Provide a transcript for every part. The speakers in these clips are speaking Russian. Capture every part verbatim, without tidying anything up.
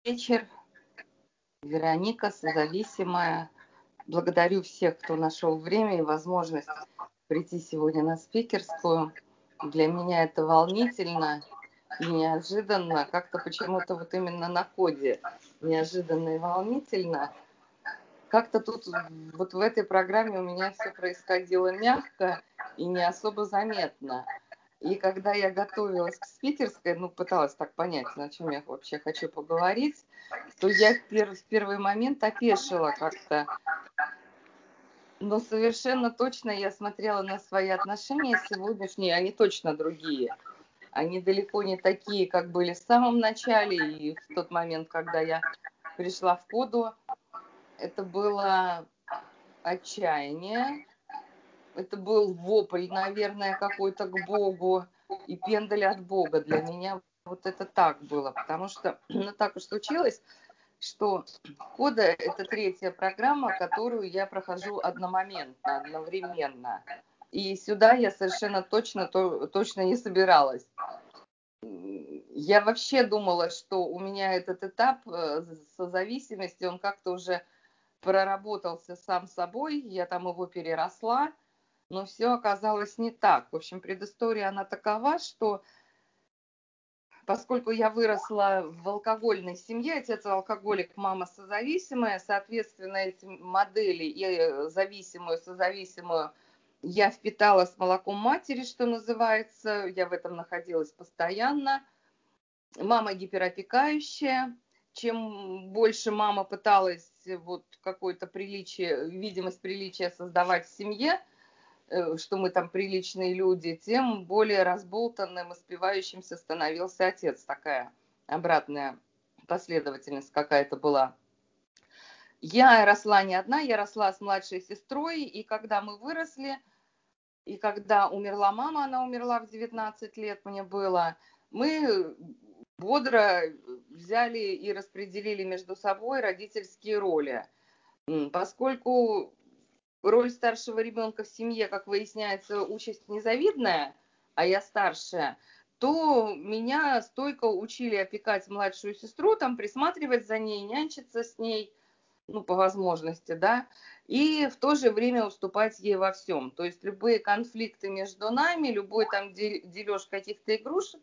вечер. Вероника, созависимая. Благодарю всех, кто нашел время и возможность прийти сегодня на спикерскую. Для меня это волнительно и неожиданно. Как-то почему-то вот именно на коде неожиданно и волнительно. Как-то тут вот в этой программе у меня все происходило мягко и не особо заметно. И когда я готовилась к спикерской, ну, пыталась так понять, на чем я вообще хочу поговорить, то я в, пер в первый момент опешила как-то. Но совершенно точно я смотрела на свои отношения сегодняшние, они точно другие. Они далеко не такие, как были в самом начале и в тот момент, когда я пришла в коду. Это было отчаяние, это был вопль, наверное, какой-то к Богу и пендаль от Бога. Для меня вот это так было, потому что ну, так уж случилось, что кода – это третья программа, которую я прохожу одномоментно, одновременно. И сюда я совершенно точно, то, точно не собиралась. Я вообще думала, что у меня этот этап созависимости, он как-то уже проработался сам собой, я там его переросла, но все оказалось не так. В общем, предыстория, она такова, что поскольку я выросла в алкогольной семье, отец алкоголик, мама созависимая, соответственно, эти модели и зависимую, созависимую я впитала с молоком матери, что называется, я в этом находилась постоянно. Мама гиперопекающая, чем больше мама пыталась вот какое-то приличие, видимость приличия создавать в семье, что мы там приличные люди, тем более разболтанным и спивающимся становился отец. Такая обратная последовательность какая-то была. Я росла не одна, я росла с младшей сестрой, и когда мы выросли, и когда умерла мама, она умерла в девятнадцать лет мне было, мы бодро взяли и распределили между собой родительские роли. Поскольку роль старшего ребенка в семье, как выясняется, участь незавидная, а я старшая, то меня стойко учили опекать младшую сестру, там присматривать за ней, нянчиться с ней, ну, по возможности, да, и в то же время уступать ей во всем. То есть любые конфликты между нами, любой там дележ каких-то игрушек,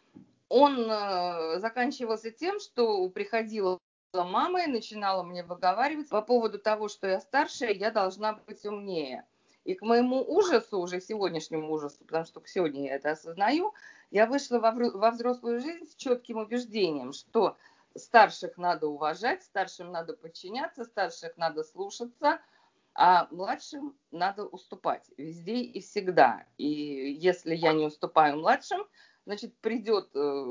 он заканчивался тем, что приходила мама и начинала мне выговаривать по поводу того, что я старшая, я должна быть умнее. И к моему ужасу, уже сегодняшнему ужасу, потому что сегодня я это осознаю, я вышла во взрослую жизнь с четким убеждением, что старших надо уважать, старшим надо подчиняться, старших надо слушаться, а младшим надо уступать везде и всегда. И если я не уступаю младшим, значит, придет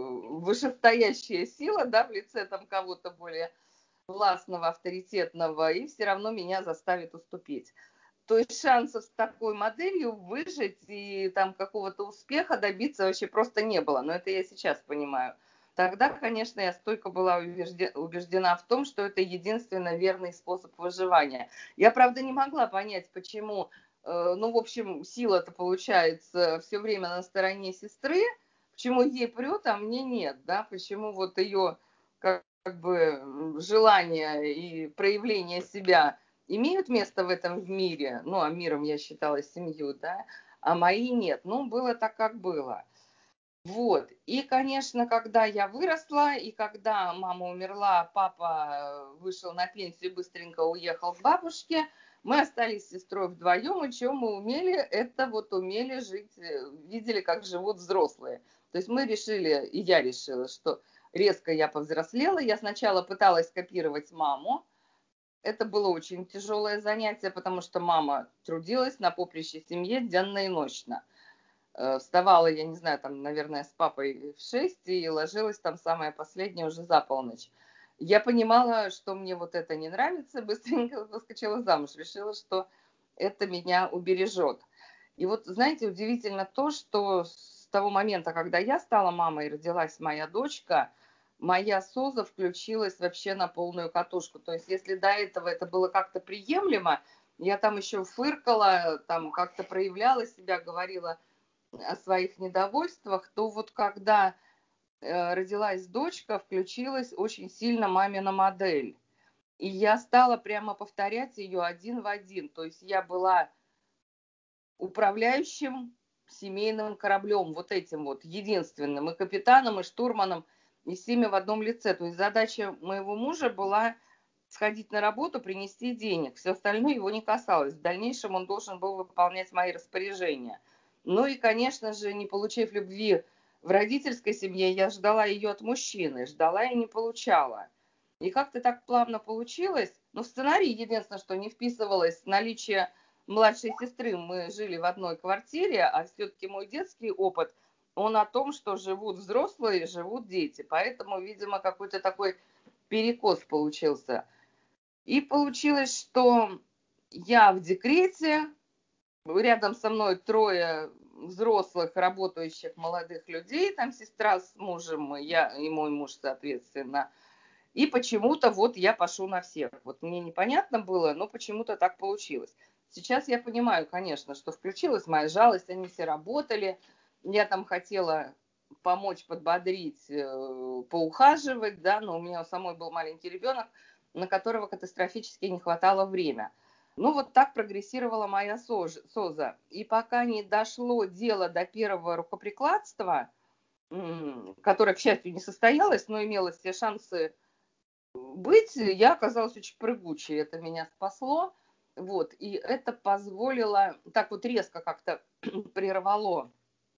вышестоящая сила, да, в лице там кого-то более властного, авторитетного, и все равно меня заставит уступить. То есть шансов с такой моделью выжить и там какого-то успеха добиться вообще просто не было. Но это я сейчас понимаю. Тогда, конечно, я стойко была убеждена в том, что это единственно верный способ выживания. Я, правда, не могла понять, почему, ну, в общем, сила-то получается все время на стороне сестры, почему ей прет, а мне нет, да, почему вот ее как, как бы желание и проявление себя имеют место в этом мире, ну, а миром я считала семью, да, а мои нет. Ну, было так, как было. Вот. И, конечно, когда я выросла, и когда мама умерла, папа вышел на пенсию, быстренько уехал к бабушке, мы остались с сестрой вдвоем, и что мы умели, это вот умели жить, видели, как живут взрослые. То есть мы решили, и я решила, что резко я повзрослела. Я сначала пыталась копировать маму. Это было очень тяжелое занятие, потому что мама трудилась на поприще семьи денно и ночно. Вставала, я не знаю, там, наверное, с папой в шесть и ложилась там самое последнее уже за полночь. Я понимала, что мне вот это не нравится, быстренько выскочила замуж, решила, что это меня убережет. И вот, знаете, удивительно то, что с того момента, когда я стала мамой и родилась моя дочка, моя соза включилась вообще на полную катушку. То есть если до этого это было как-то приемлемо, я там еще фыркала, там как-то проявляла себя, говорила о своих недовольствах, то вот когда э, родилась дочка, включилась очень сильно мамина модель. И я стала прямо повторять ее один в один. То есть я была управляющим семейным кораблем, вот этим вот единственным, и капитаном, и штурманом, и всеми в одном лице. То есть задача моего мужа была сходить на работу, принести денег. Все остальное его не касалось. В дальнейшем он должен был выполнять мои распоряжения. Ну и, конечно же, не получив любви в родительской семье, я ждала ее от мужчины. Ждала и не получала. И как-то так плавно получилось. Но в сценарий единственное, что не вписывалось наличие младшей сестры. Мы жили в одной квартире, а все-таки мой детский опыт, он о том, что живут взрослые, живут дети. Поэтому, видимо, какой-то такой перекос получился. И получилось, что я в декрете, рядом со мной трое взрослых, работающих молодых людей, там сестра с мужем, я и мой муж, соответственно. И почему-то вот я пошу на всех. Вот мне непонятно было, но почему-то так получилось. Сейчас я понимаю, конечно, что включилась моя жалость, они все работали. Я там хотела помочь, подбодрить, поухаживать, да, но у меня у самой был маленький ребенок, на которого катастрофически не хватало времени. Ну, вот так прогрессировала моя СОЗа. И пока не дошло дело до первого рукоприкладства, которое, к счастью, не состоялось, но имело все шансы быть, я оказалась очень прыгучей, это меня спасло, вот, и это позволило, так вот резко как-то прервало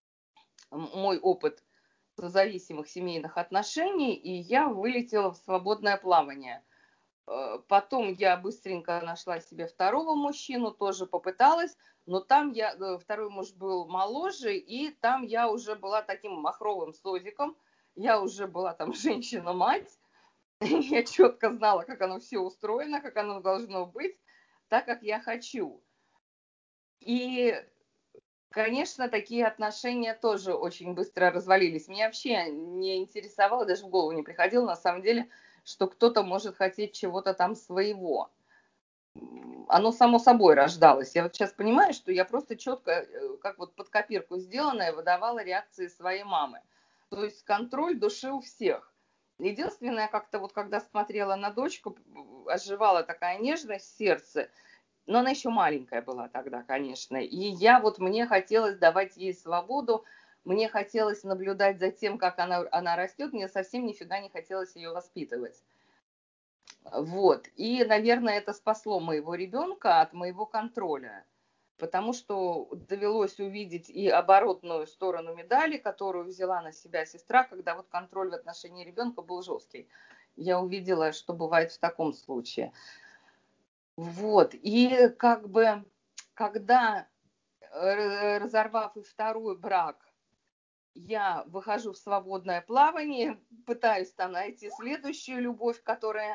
мой опыт зависимых семейных отношений, и я вылетела в свободное плавание. Потом я быстренько нашла себе второго мужчину, тоже попыталась, но там я, второй муж был моложе, и там я уже была таким махровым созиком, я уже была там женщина-мать, я четко знала, как оно все устроено, как оно должно быть, так, как я хочу. И, конечно, такие отношения тоже очень быстро развалились. Меня вообще не интересовало, даже в голову не приходило, на самом деле, что кто-то может хотеть чего-то там своего. Оно само собой рождалось. Я вот сейчас понимаю, что я просто четко, как вот под копирку сделанная, выдавала реакции своей мамы. То есть контроль души у всех. Единственное, как-то вот когда смотрела на дочку, оживала такая нежность в сердце, но она еще маленькая была тогда, конечно. И я вот, мне хотелось давать ей свободу, мне хотелось наблюдать за тем, как она, она растет, мне совсем нифига не хотелось ее воспитывать. Вот. И, наверное, это спасло моего ребенка от моего контроля. Потому что довелось увидеть и оборотную сторону медали, которую взяла на себя сестра, когда вот контроль в отношении ребенка был жесткий. Я увидела, что бывает в таком случае. Вот. И как бы, когда, разорвав и второй брак, я выхожу в свободное плавание, пытаюсь там найти следующую любовь, которая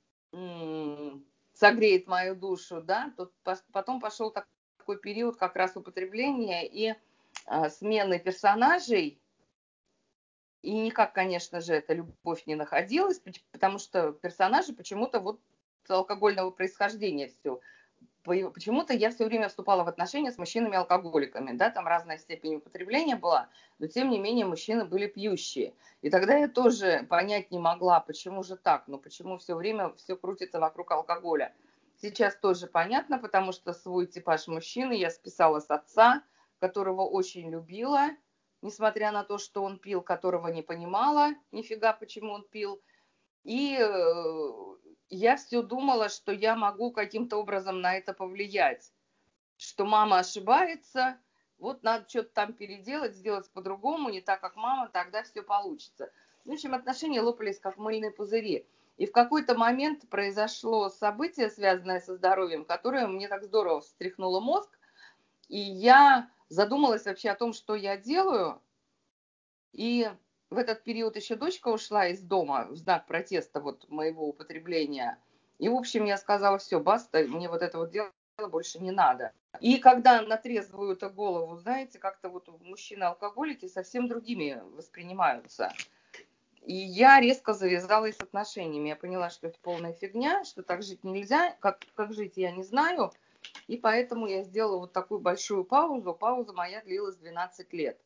согреет мою душу, да, тут потом пошел такой период как раз употребления и а, смены персонажей, и никак, конечно же, эта любовь не находилась, потому что персонажи почему-то вот алкогольного происхождения все. Почему-то я все время вступала в отношения с мужчинами-алкоголиками, да, там разная степень употребления была, но тем не менее мужчины были пьющие. И тогда я тоже понять не могла, почему же так, ну почему все время все крутится вокруг алкоголя. Сейчас тоже понятно, потому что свой типаж мужчины я списала с отца, которого очень любила, несмотря на то, что он пил, которого не понимала нифига, почему он пил. И я все думала, что я могу каким-то образом на это повлиять, что мама ошибается, вот надо что-то там переделать, сделать по-другому, не так, как мама, тогда все получится. В общем, отношения лопались, как мыльные пузыри. И в какой-то момент произошло событие, связанное со здоровьем, которое мне так здорово встряхнуло мозг, и я задумалась вообще о том, что я делаю, и в этот период еще дочка ушла из дома в знак протеста вот моего употребления. И, в общем, я сказала, все, баста, мне вот это вот дело больше не надо. И когда на трезвую-то голову, знаете, как-то вот мужчины-алкоголики совсем другими воспринимаются. И я резко завязалась с отношениями. Я поняла, что это полная фигня, что так жить нельзя. Как, как жить, я не знаю. И поэтому я сделала вот такую большую паузу. Пауза моя длилась двенадцать лет.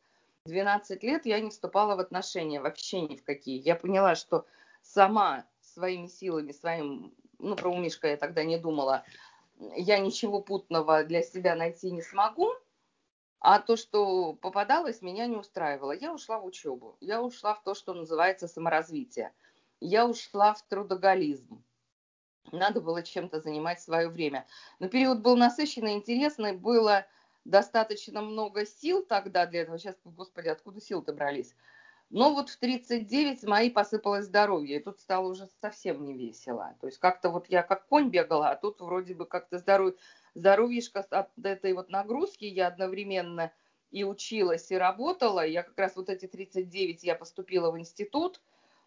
двенадцать лет я не вступала в отношения, вообще ни в какие. Я поняла, что сама своими силами, своим, ну, про умишка я тогда не думала, я ничего путного для себя найти не смогу, а то, что попадалось, меня не устраивало. Я ушла в учебу, я ушла в то, что называется саморазвитие, я ушла в трудоголизм. Надо было чем-то занимать свое время. Но период был насыщенный, интересный, было достаточно много сил тогда для этого. Сейчас, господи, откуда силы-то брались? Но вот в тридцать девять моей посыпалось здоровье, и тут стало уже совсем не весело. То есть как-то вот я как конь бегала, а тут вроде бы как-то здоров... здоровьишко от этой вот нагрузки я одновременно и училась, и работала. Я как раз вот эти тридцать девять я поступила в институт,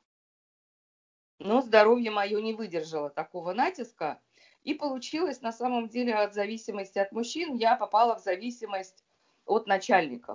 но здоровье мое не выдержало такого натиска. И получилось на самом деле от зависимости от мужчин я попала в зависимость от начальников.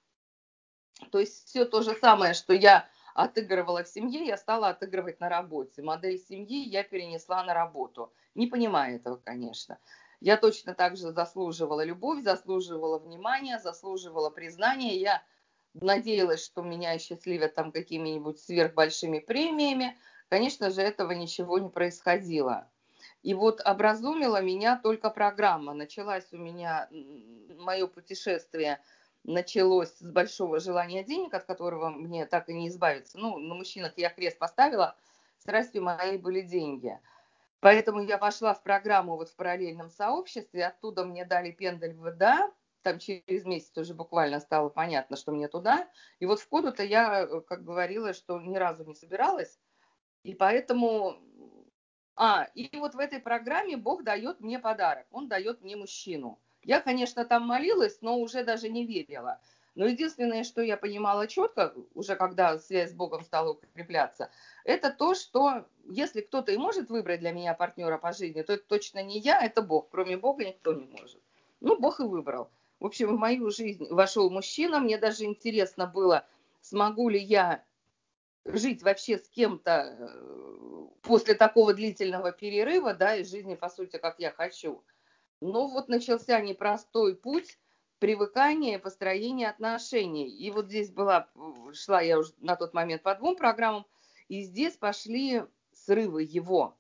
То есть все то же самое, что я отыгрывала в семье, я стала отыгрывать на работе. Модель семьи я перенесла на работу. Не понимая этого, конечно. Я точно так же заслуживала любовь, заслуживала внимания, заслуживала признания. Я надеялась, что меня счастливят там какими-нибудь сверхбольшими премиями. Конечно же, этого ничего не происходило. И вот образумила меня только программа. Началась у меня мое путешествие, началось с большого желания денег, от которого мне так и не избавиться. Ну, на мужчинах я крест поставила, страстью моей были деньги. Поэтому я пошла в программу вот в параллельном сообществе, оттуда мне дали пендель в ВДА, там через месяц уже буквально стало понятно, что мне туда. И вот в коду-то я, как говорила, что ни разу не собиралась. И поэтому... А, и вот в этой программе Бог дает мне подарок. Он дает мне мужчину. Я, конечно, там молилась, но уже даже не верила. Но единственное, что я понимала четко, уже когда связь с Богом стала укрепляться, это то, что если кто-то и может выбрать для меня партнера по жизни, то это точно не я, это Бог. Кроме Бога никто не может. Ну, Бог и выбрал. В общем, в мою жизнь вошел мужчина. Мне даже интересно было, смогу ли я жить вообще с кем-то после такого длительного перерыва, да, из жизни, по сути, как я хочу. Но вот начался непростой путь привыкания и построения отношений. И вот здесь была, шла я уже на тот момент по двум программам, и здесь пошли срывы его.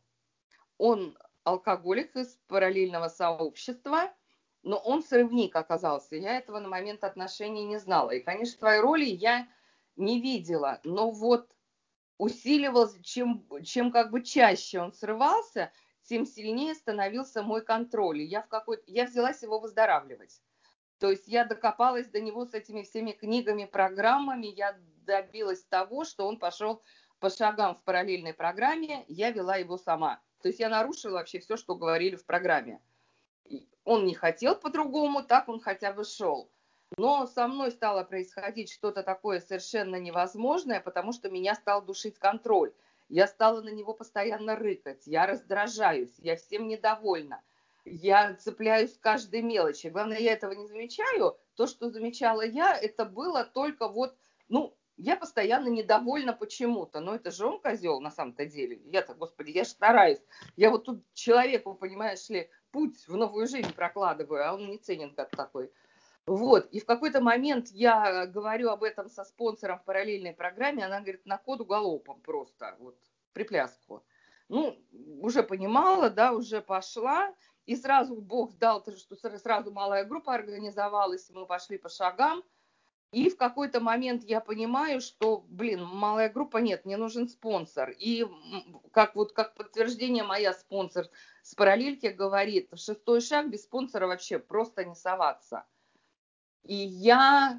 Он алкоголик из параллельного сообщества, но он срывник оказался. Я этого на момент отношений не знала. И, конечно, своей роли я не видела. Но вот усиливался, чем, чем как бы чаще он срывался, тем сильнее становился мой контроль. И я, в какой я взялась его выздоравливать. То есть я докопалась до него с этими всеми книгами, программами, я добилась того, что он пошел по шагам в параллельной программе, я вела его сама. То есть я нарушила вообще все, что говорили в программе. Он не хотел по-другому, так он хотя бы шел. Но со мной стало происходить что-то такое совершенно невозможное, потому что меня стал душить контроль. Я стала на него постоянно рыкать, я раздражаюсь, я всем недовольна. Я цепляюсь к каждой мелочи. Главное, я этого не замечаю. То, что замечала я, это было только вот, ну, я постоянно недовольна почему-то. Но это же он козел на самом-то деле. Я-то, господи, я же стараюсь. Я вот тут человеку, понимаешь ли, путь в новую жизнь прокладываю, а он не ценен как такой. Вот, и в какой-то момент я говорю об этом со спонсором в параллельной программе, она говорит, на коду галопом просто, вот, припляску. Ну, уже понимала, да, уже пошла, и сразу Бог дал, что сразу малая группа организовалась, мы пошли по шагам, и в какой-то момент я понимаю, что, блин, малая группа нет, мне нужен спонсор. И как вот как подтверждение моя спонсор с параллельки говорит, в шестой шаг без спонсора вообще просто не соваться. И я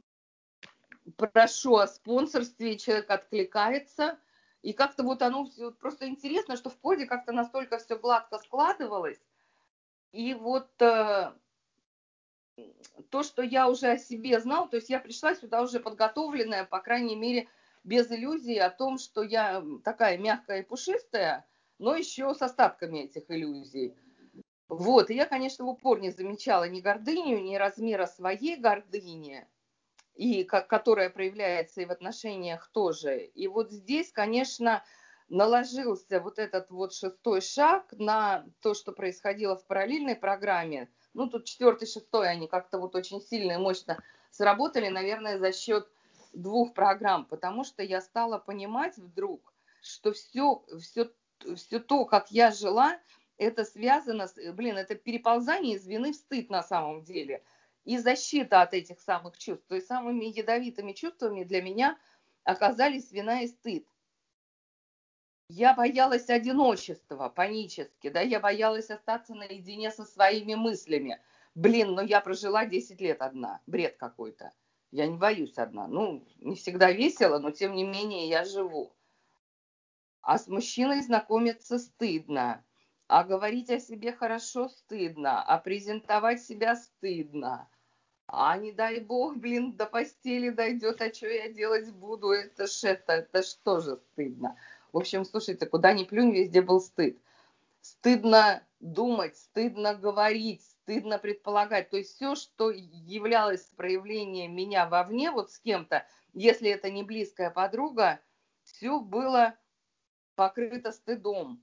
прошу о спонсорстве, человек откликается. И как-то вот оно все просто интересно, что в коде как-то настолько все гладко складывалось. И вот э, то, что я уже о себе знала, то есть я пришла сюда уже подготовленная, по крайней мере, без иллюзий о том, что я такая мягкая и пушистая, но еще с остатками этих иллюзий. Вот, и я, конечно, в упор не замечала ни гордыню, ни размера своей гордыни, и как, которая проявляется и в отношениях тоже. И вот здесь, конечно, наложился вот этот вот шестой шаг на то, что происходило в параллельной программе. Ну, тут четвертый, шестой, они как-то вот очень сильно и мощно сработали, наверное, за счет двух программ, потому что я стала понимать вдруг, что все, все, все то, как я жила, это связано с, блин, это переползание из вины в стыд на самом деле. И защита от этих самых чувств. То есть самыми ядовитыми чувствами для меня оказались вина и стыд. Я боялась одиночества панически, да, я боялась остаться наедине со своими мыслями. Блин, но я прожила десять лет одна, бред какой-то. Я не боюсь одна. Ну, не всегда весело, но тем не менее я живу. А с мужчиной знакомиться стыдно, а говорить о себе хорошо стыдно, а презентовать себя стыдно. А не дай бог, блин, до постели дойдет, а что я делать буду? Это ж это, это ж тоже стыдно. В общем, слушайте, куда ни плюнь, везде был стыд. Стыдно думать, стыдно говорить, стыдно предполагать. То есть все, что являлось проявлением меня вовне, вот с кем-то, если это не близкая подруга, все было покрыто стыдом.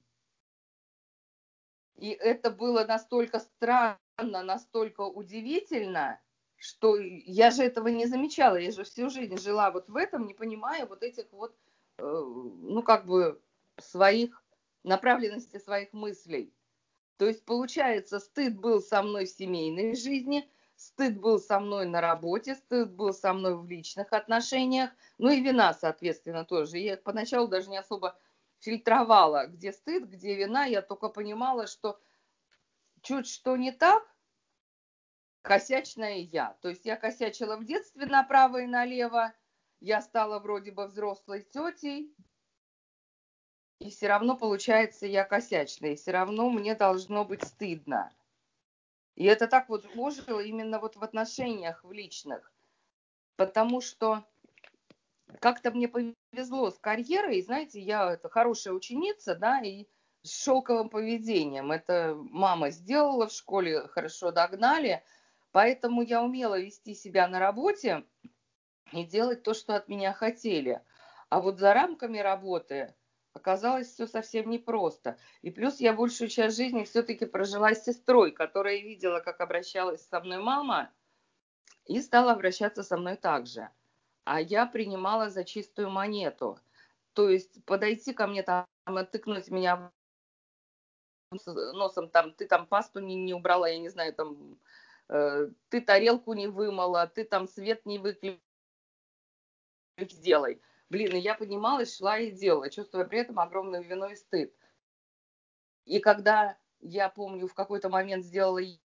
И это было настолько странно, настолько удивительно, что я же этого не замечала. Я же всю жизнь жила вот в этом, не понимая вот этих вот, э, ну, как бы, своих, направленности своих мыслей. То есть, получается, стыд был со мной в семейной жизни, стыд был со мной на работе, стыд был со мной в личных отношениях, ну и вина, соответственно, тоже. Я поначалу даже не особо фильтровала, где стыд, где вина. Я только понимала, что чуть что не так, косячная я. То есть я косячила в детстве направо и налево, я стала вроде бы взрослой тетей, и все равно, получается, я косячная, и все равно мне должно быть стыдно. И это так вот ожило именно вот в отношениях, в личных. Потому что как-то мне повезло с карьерой. Знаете, я это хорошая ученица, да, и с шелковым поведением. Это мама сделала в школе, хорошо догнали. Поэтому я умела вести себя на работе и делать то, что от меня хотели. А вот за рамками работы оказалось все совсем непросто. И плюс я большую часть жизни все-таки прожила с сестрой, которая видела, как обращалась со мной мама, и стала обращаться со мной так же. А я принимала за чистую монету. То есть подойти ко мне там, тыкнуть меня носом, там, ты там пасту не, не убрала, я не знаю, там, э, ты тарелку не вымыла, ты там свет не выключила, сделай. Блин, и я поднималась, шла и делала, чувствуя при этом огромную вину и стыд. И когда, я помню, в какой-то момент сделала, и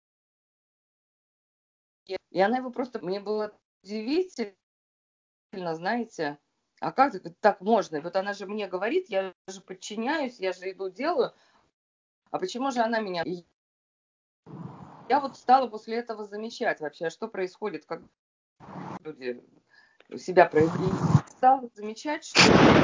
она его просто, мне было удивительно, знаете, а как так можно? И вот она же мне говорит, я же подчиняюсь, я же иду делаю, а почему же она меня... И я вот стала после этого замечать вообще, что происходит, как люди себя проявили. Стала замечать, что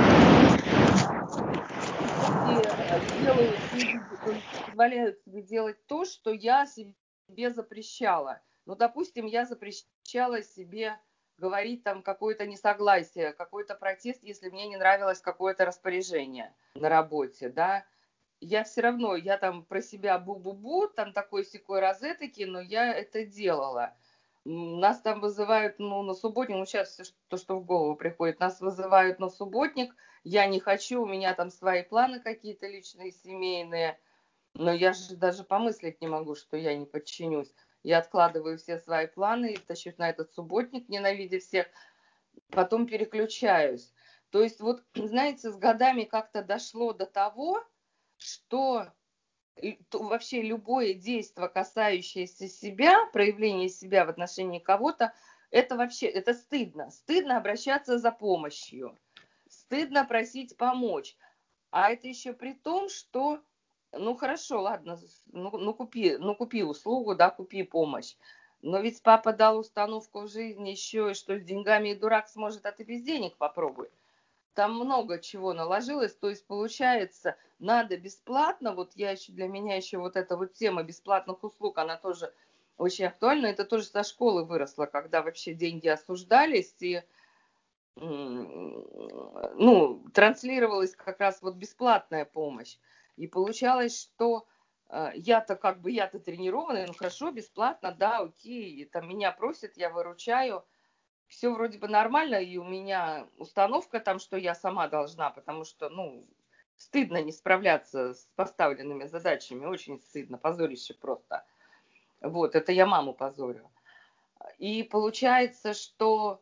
делают, позволяют себе делать то, что я себе запрещала. Ну, допустим, я запрещала себе говорить там какое-то несогласие, какой-то протест, если мне не нравилось какое-то распоряжение на работе, да. Я все равно, я там про себя бу-бу-бу, там такой-сякой розетки, но я это делала. Нас там вызывают, ну, на субботник, ну, сейчас все, то, что в голову приходит, нас вызывают на субботник, я не хочу, у меня там свои планы какие-то личные, семейные, но я же даже помыслить не могу, что я не подчинюсь. Я откладываю все свои планы и тащусь на этот субботник, ненавидя всех, потом переключаюсь. То есть вот, знаете, с годами как-то дошло до того, что вообще любое действие, касающееся себя, проявление себя в отношении кого-то, это вообще, это стыдно. Стыдно обращаться за помощью, стыдно просить помочь. А это еще при том, что, ну хорошо, ладно, ну, ну, купи, ну купи услугу, да, купи помощь. Но ведь папа дал установку в жизни еще, что с деньгами и дурак сможет, а ты без денег попробуй. Там много чего наложилось, то есть получается, надо бесплатно, вот я еще, для меня еще вот эта вот тема бесплатных услуг, она тоже очень актуальна, это тоже со школы выросло, когда вообще деньги осуждались и, ну, транслировалась как раз вот бесплатная помощь. И получалось, что э, я-то как бы, я-то тренированная, ну хорошо, бесплатно, да, окей, там меня просят, я выручаю. все вроде бы нормально, и у меня установка там, что я сама должна, потому что, ну, стыдно не справляться с поставленными задачами, очень стыдно, позорище просто. Вот, это я маму позорю. И получается, что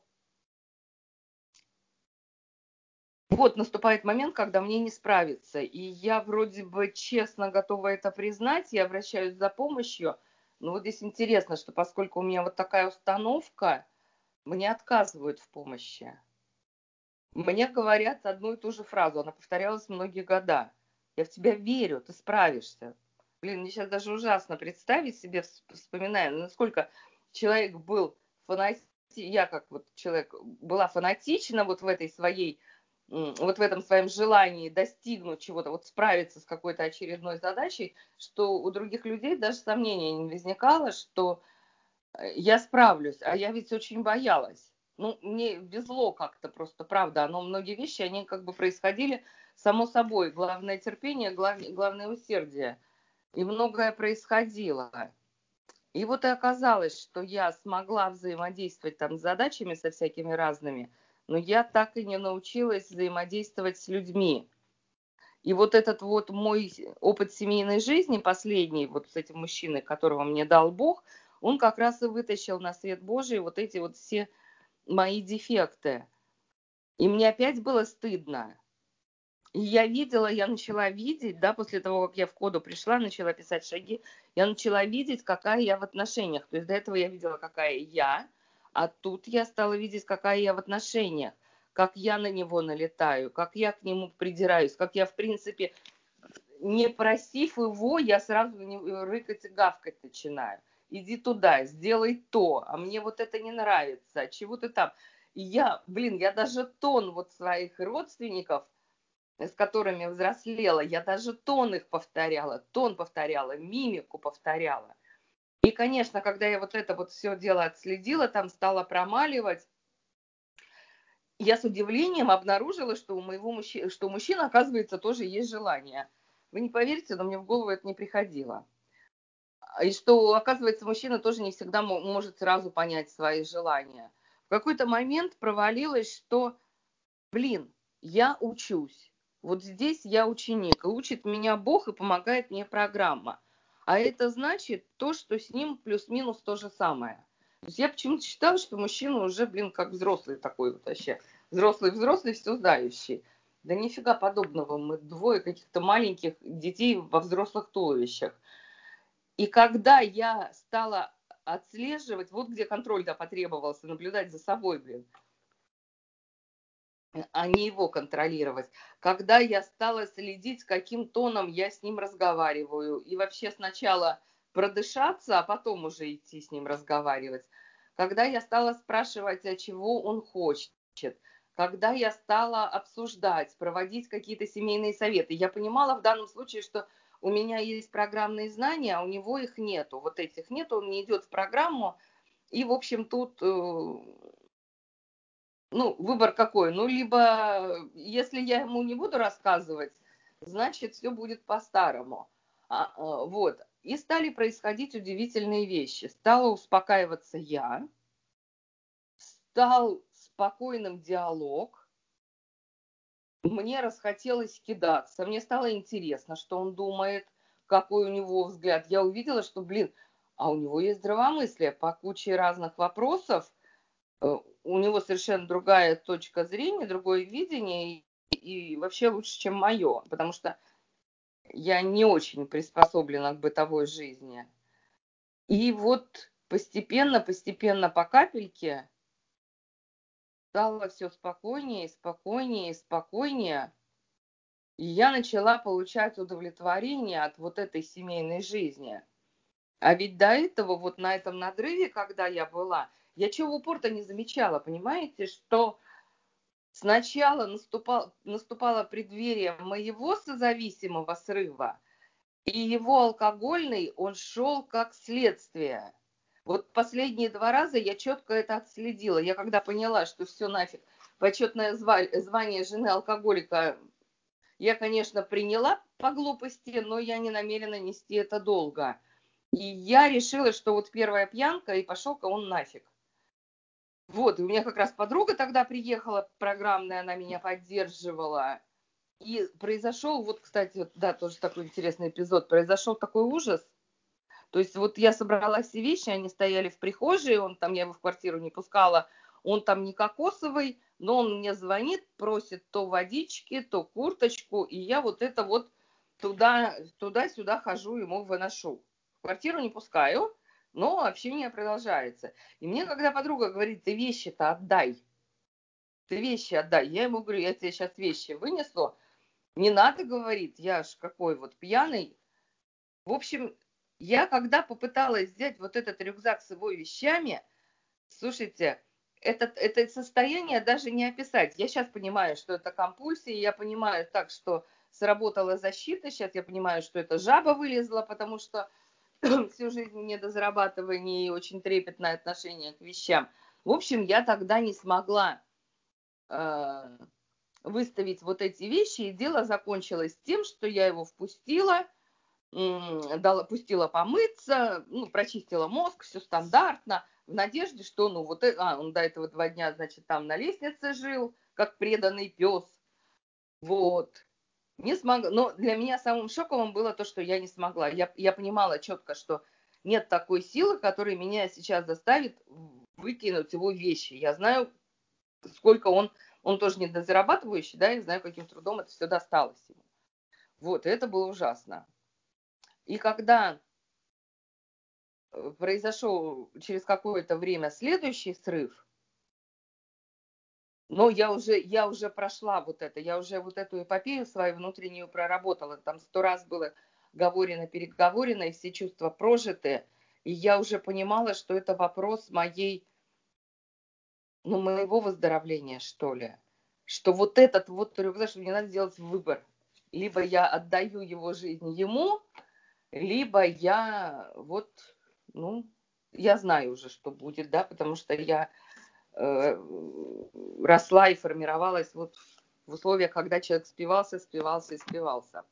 вот наступает момент, когда мне не справиться, и я вроде бы честно готова это признать, я обращаюсь за помощью, но вот здесь интересно, что поскольку у меня вот такая установка, мне отказывают в помощи. Мне говорят одну и ту же фразу, она повторялась многие года. Я в тебя верю, ты справишься. Блин, мне сейчас даже ужасно представить себе, вс- вспоминая, насколько человек был фанатичен, я как вот человек была фанатична вот в этой своей, м, вот в этом своем желании достигнуть чего-то, вот справиться с какой-то очередной задачей, что у других людей даже сомнения не возникало, что э, я справлюсь, а я ведь очень боялась. Ну, мне везло как-то просто, правда. Но многие вещи, они как бы происходили само собой. Главное терпение, глав- главное усердие. И многое происходило. И вот и оказалось, что я смогла взаимодействовать там с задачами со всякими разными, но я так и не научилась взаимодействовать с людьми. И вот этот вот мой опыт семейной жизни последний, вот с этим мужчиной, которого мне дал Бог, он как раз и вытащил на свет Божий вот эти вот все мои дефекты. И мне опять было стыдно. И я видела, я начала видеть, да, после того, как я в коду пришла, начала писать шаги, я начала видеть, какая я в отношениях. То есть до этого я видела, какая я, а тут я стала видеть, какая я в отношениях, как я на него налетаю, как я к нему придираюсь, как я, в принципе, не просив его, я сразу рыкать и гавкать начинаю. Иди туда, сделай то, а мне вот это не нравится, а чего ты там? И я, блин, я даже тон вот своих родственников, с которыми взрослела, я даже тон их повторяла, тон повторяла, мимику повторяла. И, конечно, когда я вот это вот все дело отследила, там стала промаливать, я с удивлением обнаружила, что у моего мужчины, что у мужчин, оказывается, тоже есть желание. Вы не поверите, но мне в голову это не приходило. И что, оказывается, мужчина тоже не всегда может сразу понять свои желания. В какой-то момент провалилось, что, блин, я учусь. Вот здесь я ученик, и учит меня Бог, и помогает мне программа. А это значит то, что с ним плюс-минус то же самое. То есть я почему-то считала, что мужчина уже, блин, как взрослый такой вот вообще. Взрослый-взрослый, все знающий. Да нифига подобного. Мы двое каких-то маленьких детей во взрослых туловищах. И когда я стала отслеживать, вот где контроль-то потребовался, наблюдать за собой, блин, а не его контролировать. Когда я стала следить, каким тоном я с ним разговариваю, и вообще сначала продышаться, а потом уже идти с ним разговаривать. Когда я стала спрашивать, а чего он хочет, когда я стала обсуждать, проводить какие-то семейные советы, я понимала в данном случае, что у меня есть программные знания, а у него их нету. Вот этих нету, он не идет в программу. И, в общем, тут э, ну, выбор какой? Ну, либо, если я ему не буду рассказывать, значит, все будет по-старому. А, а, вот. И стали происходить удивительные вещи. Стала успокаиваться я, стал спокойным диалог, мне расхотелось кидаться, мне стало интересно, что он думает, какой у него взгляд. Я увидела, что, блин, а у него есть здравомыслие по куче разных вопросов, э, у него совершенно другая точка зрения, другое видение, и, и вообще лучше, чем мое, потому что я не очень приспособлена к бытовой жизни. И вот постепенно, постепенно, по капельке стало все спокойнее, спокойнее, спокойнее. И я начала получать удовлетворение от вот этой семейной жизни. А ведь до этого, вот на этом надрыве, когда я была, я чего в упор-то не замечала, понимаете, что сначала наступал, наступало преддверие моего созависимого срыва, и его алкогольный, он шел как следствие. Вот последние два раза я четко это отследила. Я когда поняла, что все нафиг, почетное звание жены алкоголика я, конечно, приняла по глупости, но я не намерена нести это долго. И я решила, что вот первая пьянка, и пошел-ка он нафиг. Вот, и у меня как раз подруга тогда приехала программная, она меня поддерживала. И произошел, вот, кстати, да, тоже такой интересный эпизод, произошел такой ужас. То есть вот я собрала все вещи, они стояли в прихожей, он там, я его в квартиру не пускала, он там не кокосовый, но он мне звонит, просит то водички, то курточку, и я вот это вот туда, туда-сюда хожу, ему выношу. В квартиру не пускаю, но общение продолжается. И мне, когда подруга говорит, ты вещи-то отдай, ты вещи отдай, я ему говорю, я тебе сейчас вещи вынесу, не надо, говорит, я ж какой вот пьяный. В общем, я когда попыталась взять вот этот рюкзак с его вещами, слушайте, это, это состояние даже не описать. Я сейчас понимаю, что это компульсия, я понимаю так, что сработала защита, сейчас я понимаю, что это жаба вылезла, потому что всю жизнь недозарабатывание и очень трепетное отношение к вещам. В общем, я тогда не смогла э, выставить вот эти вещи, и дело закончилось тем, что я его впустила, дала, пустила помыться, ну, прочистила мозг, все стандартно, в надежде, что, ну, вот, а, он до этого два дня, значит, там на лестнице жил, как преданный пес, вот. Не смогла, но для меня самым шоковым было то, что я не смогла. Я, я понимала четко, что нет такой силы, которая меня сейчас заставит выкинуть его вещи. Я знаю, сколько он, он тоже недозарабатывающий, да, я знаю, каким трудом это все досталось ему. Вот, и это было ужасно. И когда произошел через какое-то время следующий срыв, но я уже, я уже прошла вот это, я уже вот эту эпопею свою внутреннюю проработала. Там сто раз было говорено, переговорено, и все чувства прожиты. И я уже понимала, что это вопрос моей, ну, моего выздоровления, что ли. Что вот этот вот рюкзак, что мне надо сделать выбор. Либо я отдаю его жизнь ему, либо я вот, ну, я знаю уже, что будет, да, потому что я э, росла и формировалась вот в условиях, когда человек спивался, спивался и спивался.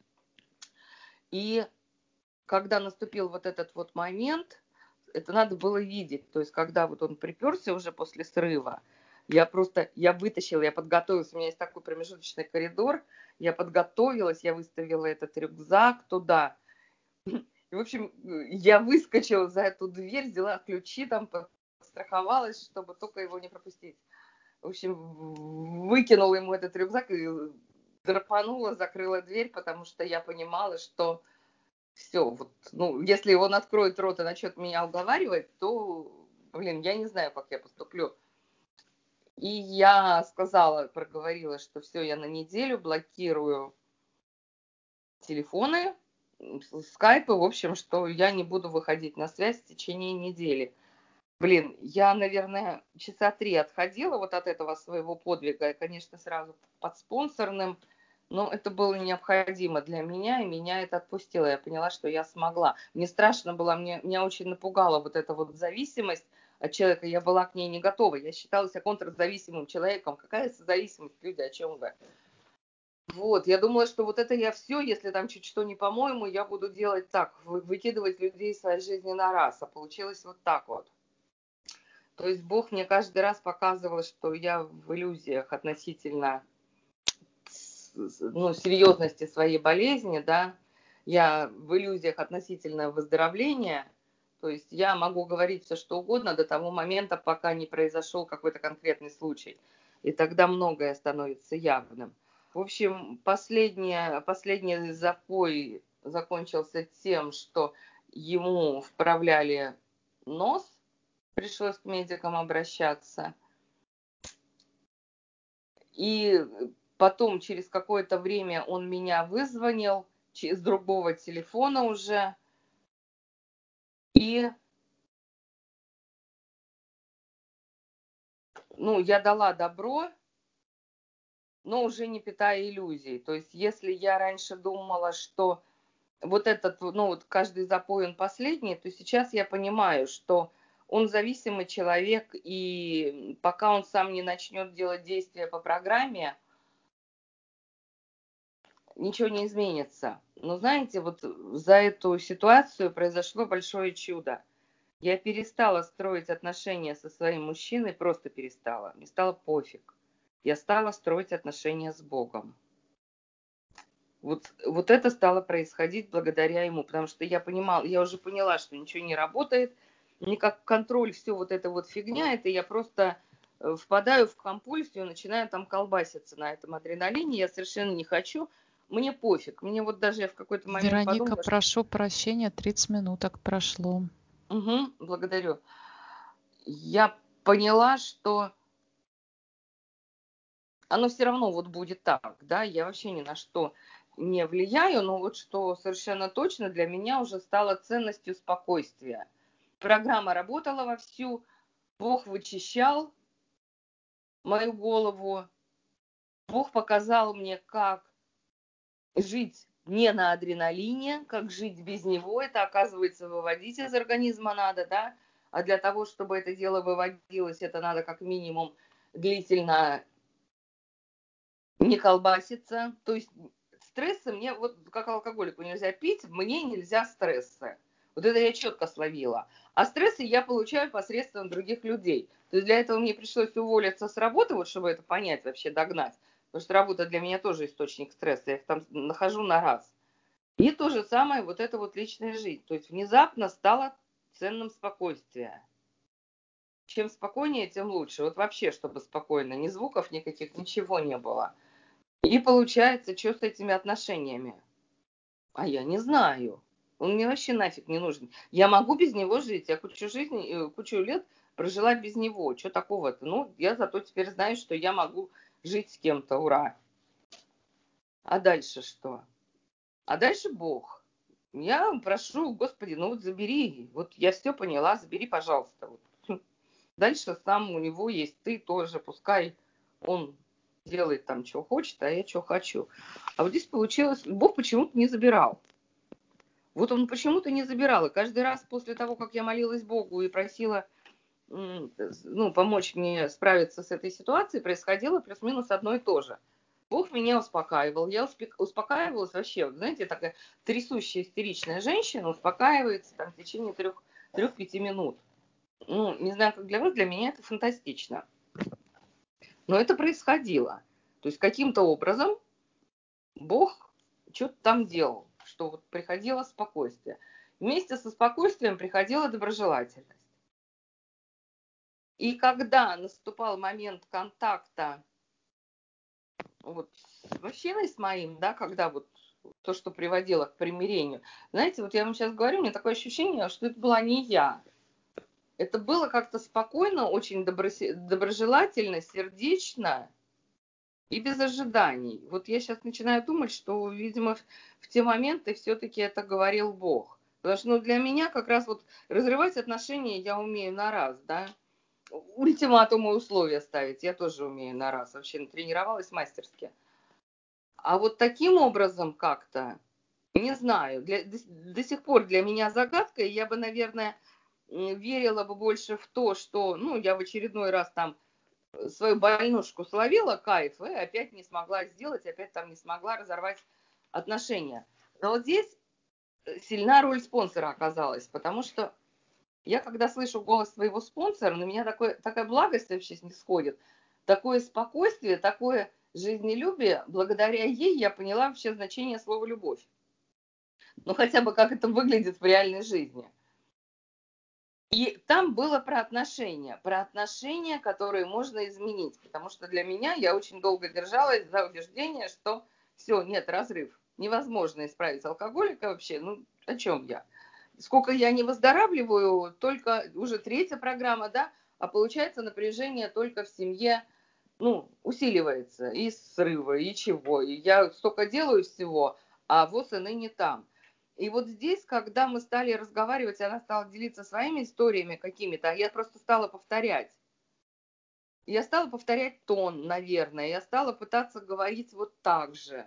И когда наступил вот этот вот момент, это надо было видеть, то есть когда вот он приперся уже после срыва, я просто, я вытащила, я подготовилась, у меня есть такой промежуточный коридор, я подготовилась, я выставила этот рюкзак туда. И, в общем, я выскочила за эту дверь, взяла ключи, там подстраховалась, чтобы только его не пропустить. В общем, выкинула ему этот рюкзак и драпанула, закрыла дверь, потому что я понимала, что все, вот, ну, если он откроет рот и начнет меня уговаривать, то, блин, я не знаю, как я поступлю. И я сказала, проговорила, что все, я на неделю блокирую телефоны, скайпы, в общем, что я не буду выходить на связь в течение недели. Блин, я, наверное, часа три отходила вот от этого своего подвига, и, конечно, сразу под спонсорным, но это было необходимо для меня, и меня это отпустило. Я поняла, что я смогла. Мне страшно было, мне, меня очень напугала вот эта вот зависимость от человека, я была к ней не готова. Я считала себя контрзависимым человеком. Какая созависимость, люди, о чем вы? Вот, я думала, что вот это я все, если там чуть что не по-моему, я буду делать так, выкидывать людей из своей жизни на раз. А получилось вот так вот. То есть Бог мне каждый раз показывал, что я в иллюзиях относительно, ну, серьезности своей болезни, да, я в иллюзиях относительно выздоровления, то есть я могу говорить все что угодно до того момента, пока не произошел какой-то конкретный случай, и тогда многое становится явным. В общем, последнее, последний запой закончился тем, что ему вправляли нос, пришлось к медикам обращаться. И потом, через какое-то время, он меня вызвонил с другого телефона уже. И, ну, я дала добро, но уже не питая иллюзий. То есть, если я раньше думала, что вот этот, ну, вот каждый запой, он последний, то сейчас я понимаю, что он зависимый человек, и пока он сам не начнет делать действия по программе, ничего не изменится. Но знаете, вот за эту ситуацию произошло большое чудо. Я перестала строить отношения со своим мужчиной, просто перестала. Мне стало пофиг. Я стала строить отношения с Богом. Вот, вот это стало происходить благодаря ему, потому что я понимала, я уже поняла, что ничего не работает, никак контроль, все вот это вот фигня, это я просто э, впадаю в компульсию, начинаю там колбаситься на этом адреналине, я совершенно не хочу, мне пофиг, мне вот даже я в какой-то момент Вероника, подумала, что... прошу прощения, тридцать минуток прошло. Угу, благодарю. Я поняла, что оно все равно вот будет так, да, я вообще ни на что не влияю, но вот что совершенно точно для меня уже стало ценностью спокойствия. Программа работала вовсю, Бог вычищал мою голову, Бог показал мне, как жить не на адреналине, как жить без него. Это, оказывается, выводить из организма надо, да, а для того, чтобы это дело выводилось, это надо как минимум длительно не колбаситься. То есть стрессы мне, вот как алкоголику нельзя пить, мне нельзя стрессы. Вот это я четко словила. А стрессы я получаю посредством других людей. То есть для этого мне пришлось уволиться с работы, вот чтобы это понять, вообще догнать. Потому что работа для меня тоже источник стресса. Я их там нахожу на раз. И то же самое вот это вот личная жизнь. То есть внезапно стало ценным спокойствие. Чем спокойнее, тем лучше. Вот вообще, чтобы спокойно. Ни звуков никаких, ничего не было. И получается, что с этими отношениями? А я не знаю. Он мне вообще нафиг не нужен. Я могу без него жить. Я кучу жизни, э, кучу лет прожила без него. Что такого-то? Ну, я зато теперь знаю, что я могу жить с кем-то. Ура. А дальше что? А дальше Бог. Я прошу, Господи, ну вот забери. Вот я все поняла, забери, пожалуйста. Вот. Дальше сам у него есть ты тоже. Пускай он делает там, что хочет, а я что хочу. А вот здесь получилось, Бог почему-то не забирал. Вот он почему-то не забирал. И каждый раз после того, как я молилась Богу и просила ну, помочь мне справиться с этой ситуацией, происходило плюс-минус одно и то же. Бог меня успокаивал. Я успокаивалась вообще. Вот, знаете, такая трясущая, истеричная женщина успокаивается там, в течение трех-пяти минут. Ну, не знаю, как для вас, для меня это фантастично. Но это происходило. То есть каким-то образом Бог что-то там делал, что вот приходило спокойствие. Вместе со спокойствием приходила доброжелательность. И когда наступал момент контакта вот с мужчиной, с моим, да, когда вот то, что приводило к примирению, знаете, вот я вам сейчас говорю, у меня такое ощущение, что это была не я. Это было как-то спокойно, очень доброжелательно, сердечно и без ожиданий. Вот я сейчас начинаю думать, что, видимо, в, в те моменты все-таки это говорил Бог. Потому что ну, для меня как раз вот разрывать отношения я умею на раз, да. Ультиматумы условия ставить я тоже умею на раз. Вообще тренировалась мастерски. А вот таким образом как-то, не знаю, для, до, до сих пор для меня загадка, и я бы, наверное, верила бы больше в то, что, ну, я в очередной раз там свою больнушку словила, кайф, и опять не смогла сделать, опять там не смогла разорвать отношения. Но вот здесь сильна роль спонсора оказалась, потому что я, когда слышу голос своего спонсора, на меня такой, такая благость вообще снисходит, такое спокойствие, такое жизнелюбие. Благодаря ей я поняла вообще значение слова «любовь». Ну, хотя бы как это выглядит в реальной жизни. И там было про отношения, про отношения, которые можно изменить. Потому что для меня, я очень долго держалась за убеждение, что все, нет, разрыв. Невозможно исправить алкоголика вообще. Ну, о чем я? Сколько я не выздоравливаю, только уже третья программа, да, а получается напряжение только в семье, ну, усиливается. И срывы, и чего. И я столько делаю всего, а вот и ныне там. И вот здесь, когда мы стали разговаривать, она стала делиться своими историями какими-то, а я просто стала повторять. Я стала повторять тон, наверное. Я стала пытаться говорить вот так же.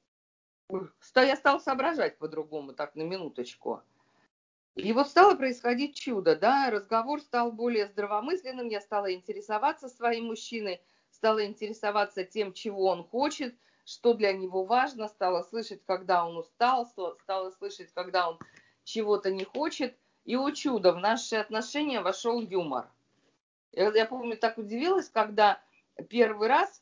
Я стала соображать по-другому, так, на минуточку. И вот стало происходить чудо, да, разговор стал более здравомысленным, я стала интересоваться своим мужчиной, стала интересоваться тем, чего он хочет, что для него важно, стала слышать, когда он устал, стала слышать, когда он чего-то не хочет. И, о чудо, в наши отношения вошел юмор. Я, я помню, так удивилась, когда первый раз,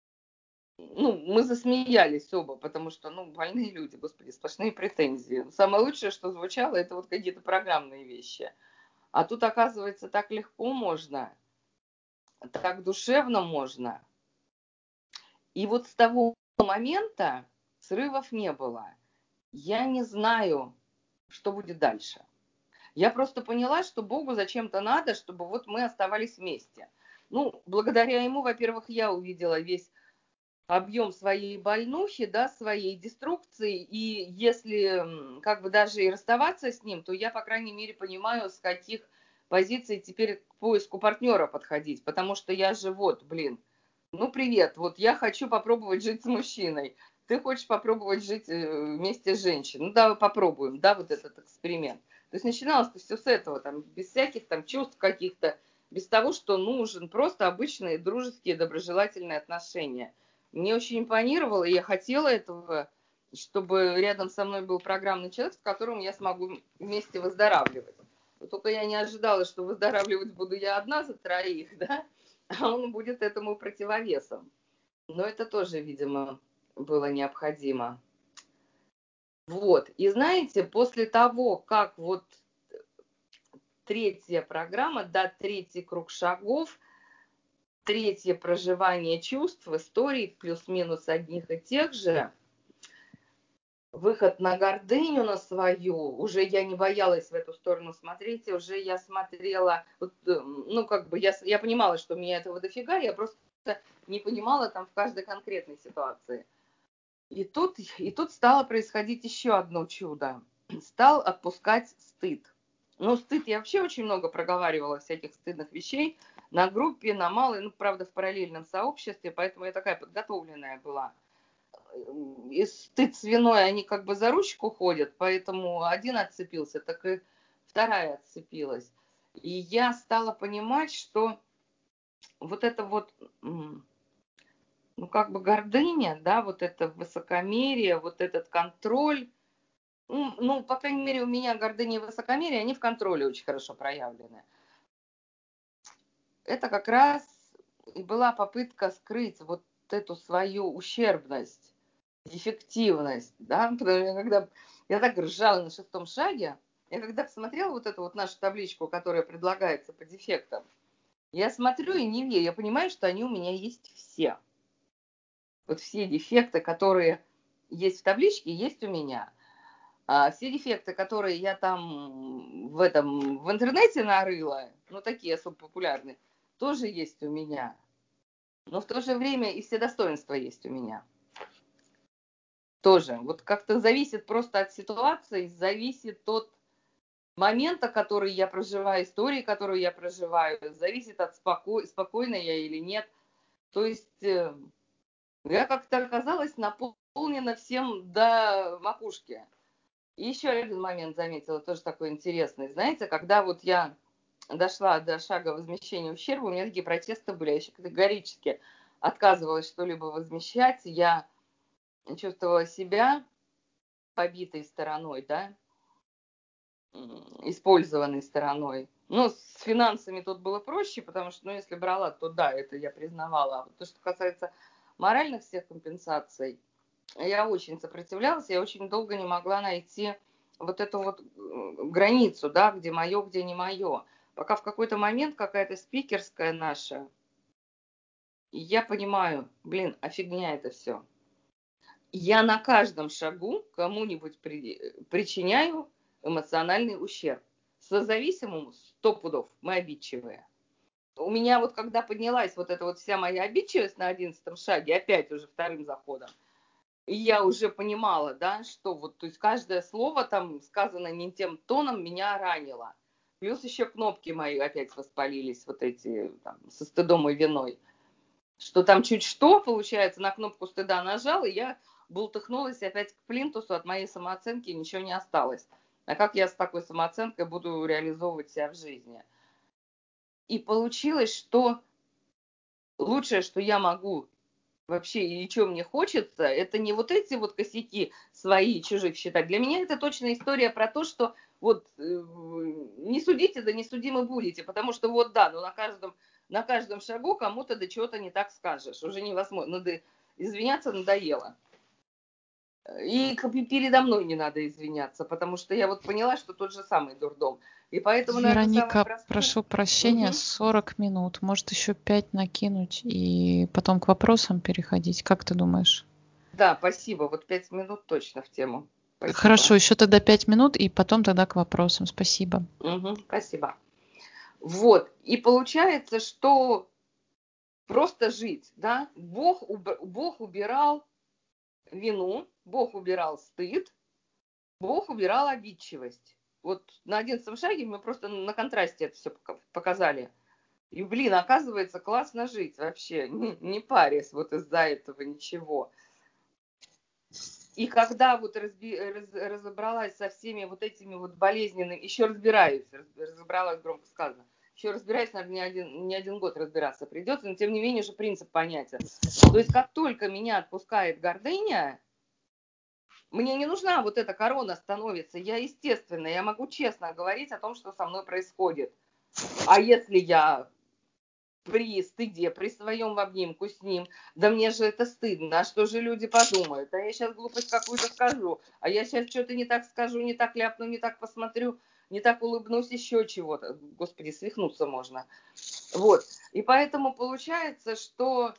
ну, мы засмеялись оба, потому что, ну, больные люди, господи, сплошные претензии. Самое лучшее, что звучало, это вот какие-то программные вещи. А тут, оказывается, так легко можно, так душевно можно. И вот с того момента срывов не было. Я не знаю, что будет дальше. Я просто поняла, что Богу зачем-то надо, чтобы вот мы оставались вместе. Ну, благодаря ему, во-первых, я увидела весь объем своей больнухи, да, своей деструкции. И если как бы даже и расставаться с ним, то я, по крайней мере, понимаю, с каких позиций теперь к поиску партнера подходить. Потому что я же вот, блин, ну привет, вот я хочу попробовать жить с мужчиной. Ты хочешь попробовать жить вместе с женщиной. Ну давай попробуем, да, вот этот эксперимент. То есть начиналось-то все с этого, там, без всяких там чувств каких-то, без того, что нужен, просто обычные дружеские, доброжелательные отношения. Мне очень импонировало, и я хотела этого, чтобы рядом со мной был программный человек, с которым я смогу вместе выздоравливать. Но только я не ожидала, что выздоравливать буду я одна за троих, да, а он будет этому противовесом. Но это тоже, видимо, было необходимо. Вот, и знаете, после того, как вот третья программа, да, третий круг шагов, третье проживание чувств, историй, плюс-минус одних и тех же, выход на гордыню на свою, уже я не боялась в эту сторону смотреть, уже я смотрела, вот, ну, как бы, я, я понимала, что у меня этого дофига, я просто не понимала там в каждой конкретной ситуации. И тут, и тут стало происходить еще одно чудо. Стал отпускать стыд. Ну, стыд я вообще очень много проговаривала всяких стыдных вещей на группе, на малой, ну, правда, в параллельном сообществе, поэтому я такая подготовленная была. И стыд с виной, они как бы за ручку ходят, поэтому один отцепился, так и вторая отцепилась. И я стала понимать, что вот это вот, ну, как бы гордыня, да, вот это высокомерие, вот этот контроль, ну, ну, по крайней мере, у меня гордыня и высокомерие, они в контроле очень хорошо проявлены. Это как раз и была попытка скрыть вот эту свою ущербность, дефективность, да, потому что когда я так ржала на шестом шаге, я когда посмотрела вот эту вот нашу табличку, которая предлагается по дефектам, я смотрю и не верю, я понимаю, что они у меня есть все. Вот все дефекты, которые есть в табличке, есть у меня. А все дефекты, которые я там в этом в интернете нарыла, ну такие особо популярные, тоже есть у меня. Но в то же время и все достоинства есть у меня. Тоже. Вот как-то зависит просто от ситуации, зависит от момента, который я проживаю, истории, которую я проживаю, зависит от споко... спокойна я или нет. То есть э, я как-то оказалась наполнена всем до макушки. И еще один момент заметила, тоже такой интересный. Знаете, когда вот я дошла до шага возмещения ущерба, у меня такие протесты были, я еще категорически отказывалась что-либо возмещать. Я чувствовала себя побитой стороной, да, использованной стороной. Ну, с финансами тут было проще, потому что, ну, если брала, то да, это я признавала. А вот то, что касается моральных всех компенсаций, я очень сопротивлялась, я очень долго не могла найти вот эту вот границу, да, где мое, где не мое. Пока в какой-то момент какая-то спикерская наша, и я понимаю, блин, а фигня это все. Я на каждом шагу кому-нибудь при, причиняю эмоциональный ущерб. Созависимому сто пудов мы обидчивые. У меня вот когда поднялась вот эта вот вся моя обидчивость на одиннадцатом шаге, опять уже вторым заходом, и я уже понимала, да, что вот, то есть каждое слово там сказано не тем тоном меня ранило. Плюс еще кнопки мои опять воспалились, вот эти там, со стыдом и виной. Что там чуть что, получается, на кнопку стыда нажал, и я бултыхнулась опять к плинтусу, от моей самооценки ничего не осталось. А как я с такой самооценкой буду реализовывать себя в жизни? И получилось, что лучшее, что я могу вообще и что мне хочется, это не вот эти вот косяки свои и чужих считать. Для меня это точно история про то, что вот э, не судите, да не судимы будете, потому что вот да, ну на каждом, на каждом шагу кому-то до чего-то не так скажешь, уже невозможно, надо, извиняться надоело. И передо мной не надо извиняться, потому что я вот поняла, что тот же самый дурдом. И поэтому, наверное, самое Вероника, простое. прошу прощения, Мгм. сорок минут. Может, еще пять накинуть и потом к вопросам переходить. Как ты думаешь? Да, спасибо. Вот пять минут точно в тему. Хорошо, Спасибо. еще тогда пять минут и потом тогда к вопросам. Спасибо. Мгм, спасибо. Вот. И получается, что просто жить, да? Бог, уб- Бог убирал вину, Бог убирал стыд, Бог убирал обидчивость. Вот на одиннадцатом шаге мы просто на контрасте это все показали. И, блин, оказывается, классно жить вообще, не, не парясь вот из-за этого ничего. И когда вот разби, раз, разобралась со всеми вот этими вот болезненными, еще разбираюсь, разобралась громко сказано, еще разбираюсь, наверное, не один, не один год разбираться придется, но тем не менее же принцип понятен. То есть как только меня отпускает гордыня, мне не нужна вот эта корона становится, я естественно, я могу честно говорить о том, что со мной происходит. А если я при стыде, при своем в обнимку с ним, да мне же это стыдно, а что же люди подумают, а я сейчас глупость какую-то скажу, а я сейчас что-то не так скажу, не так ляпну, не так посмотрю, не так улыбнусь, еще чего-то. Господи, свихнуться можно. Вот. И поэтому получается, что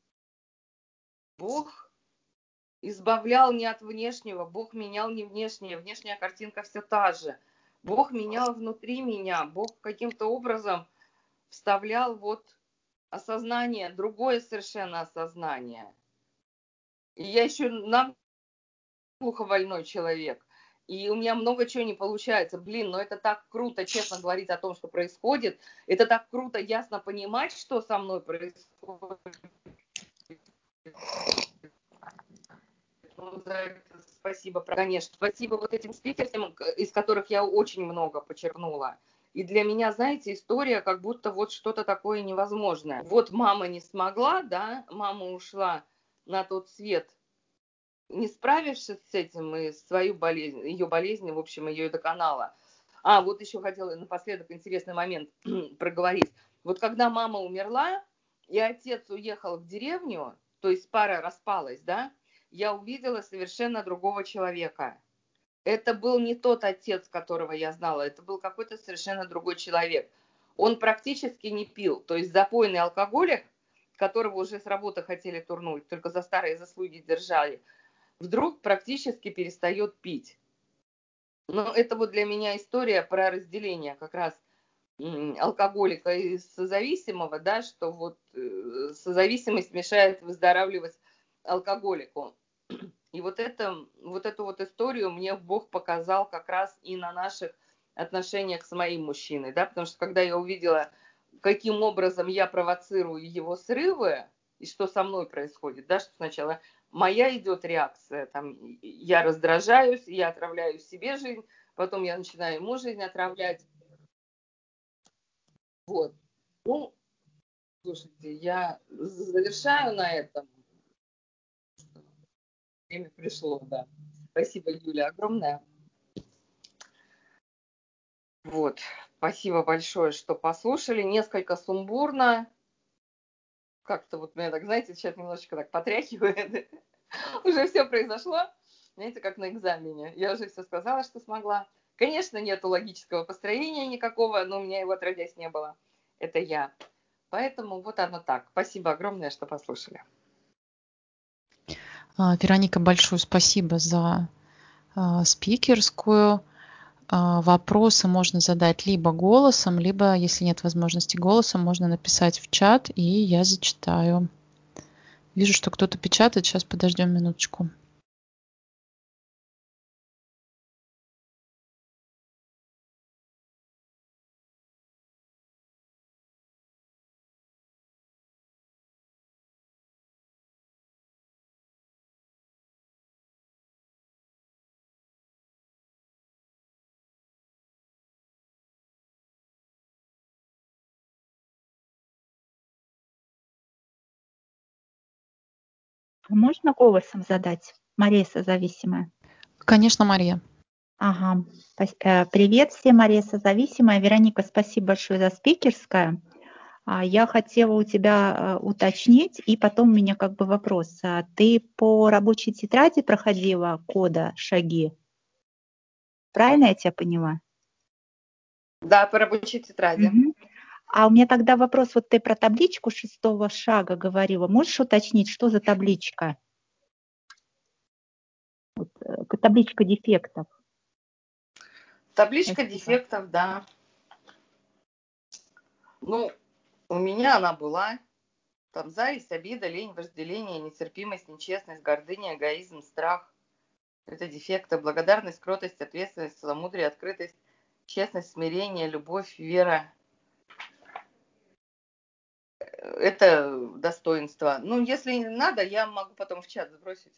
Бог избавлял не от внешнего, Бог менял не внешнее, внешняя картинка все та же. Бог менял внутри меня, Бог каким-то образом вставлял вот осознание, другое совершенно осознание. И я еще наглухо больной человек. И у меня много чего не получается. Блин, но это так круто, честно говорить о том, что происходит. Это так круто, ясно понимать, что со мной происходит. Ну, за это спасибо, конечно. Спасибо вот этим спикерам, из которых я очень много почерпнула. И для меня, знаете, история как будто вот что-то такое невозможное. Вот мама не смогла, да, мама ушла на тот свет, не справившись с этим, и свою болезнь, ее болезнь, в общем, ее и доконала. А, вот еще хотела напоследок интересный момент проговорить. Вот когда мама умерла, и отец уехал в деревню, то есть пара распалась, да, я увидела совершенно другого человека. Это был не тот отец, которого я знала, это был какой-то совершенно другой человек. Он практически не пил, то есть запойный алкоголик, которого уже с работы хотели турнуть, только за старые заслуги держали, вдруг практически перестает пить. Но это вот для меня история про разделение как раз алкоголика и созависимого, да, что вот э, созависимость мешает выздоравливать алкоголику. И вот, это, вот эту вот историю мне Бог показал как раз и на наших отношениях с моим мужчиной, да, потому что когда я увидела, каким образом я провоцирую его срывы, и что со мной происходит, да, что сначала моя идет реакция, там, я раздражаюсь, я отравляю себе жизнь, потом я начинаю ему жизнь отравлять, вот. Ну, слушайте, я завершаю на этом. Время пришло, да. Спасибо, Юля, огромное. Вот. Спасибо большое, что послушали. Несколько сумбурно. Как-то вот меня так, знаете, сейчас немножечко так потряхивает. Уже все произошло. Знаете, как на экзамене. Я уже все сказала, что смогла. Конечно, нету логического построения никакого, но у меня его отродясь не было. Это я. Поэтому вот оно так. Спасибо огромное, что послушали. А, Вероника, большое спасибо за а, спикерскую. А, Вопросы можно задать либо голосом, либо, если нет возможности голосом, можно написать в чат, и я зачитаю. Вижу, что кто-то печатает. Сейчас подождем минуточку. Можно голосом задать? Мария созависимая. Конечно, Мария. Ага. Пос- э, Привет всем, Мария созависимая. Вероника, спасибо большое за спикерское. А, Я хотела у тебя э, уточнить, и потом у меня как бы вопрос. А Ты по рабочей тетради проходила кода шаги? Правильно я тебя поняла? Да, по рабочей тетради. Мгм. А у меня тогда вопрос. Вот ты про табличку шестого шага говорила. Можешь уточнить, что за табличка? Вот, э, табличка дефектов. Табличка Спасибо. дефектов, да. Ну, у меня она была. Там зависть, обида, лень, вожделение, нетерпимость, нечестность, гордыня, эгоизм, страх. Это дефекты. Благодарность, кротость, ответственность, целомудрие, открытость, честность, смирение, любовь, вера. Это достоинство. Ну, если не надо, я могу потом в чат сбросить.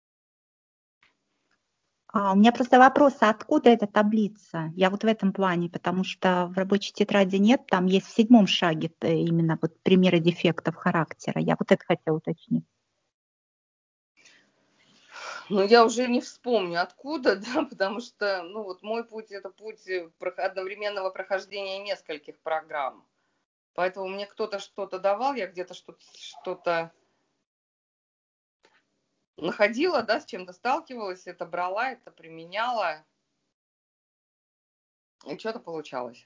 А, у меня просто вопрос, а откуда эта таблица? Я вот в этом плане, потому что в рабочей тетради нет, там есть в седьмом шаге э, именно вот примеры дефектов характера. Я вот это хотела уточнить. Ну, я уже не вспомню откуда, да, потому что, ну, вот мой путь – это путь одновременного прохождения нескольких программ. Поэтому мне кто-то что-то давал, я где-то что-то, что-то находила, да, с чем-то сталкивалась, это брала, это применяла, и что-то получалось.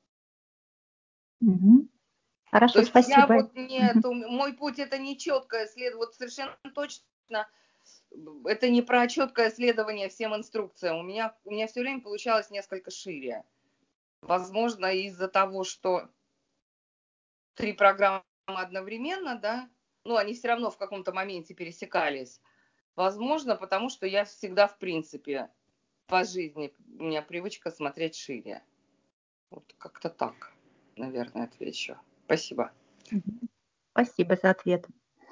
Угу. То Хорошо, есть я спасибо. вот не, Мгм. то, мой путь это не четкое след, вот совершенно точно, это не про четкое следование всем инструкциям. У меня, у меня все время получалось несколько шире. Возможно, из-за того, что три программы одновременно, да, ну, они все равно в каком-то моменте пересекались. Возможно, потому что я всегда, в принципе, по жизни, у меня привычка смотреть шире. Вот как-то так, наверное, отвечу. Спасибо. Мгм. Спасибо за ответ.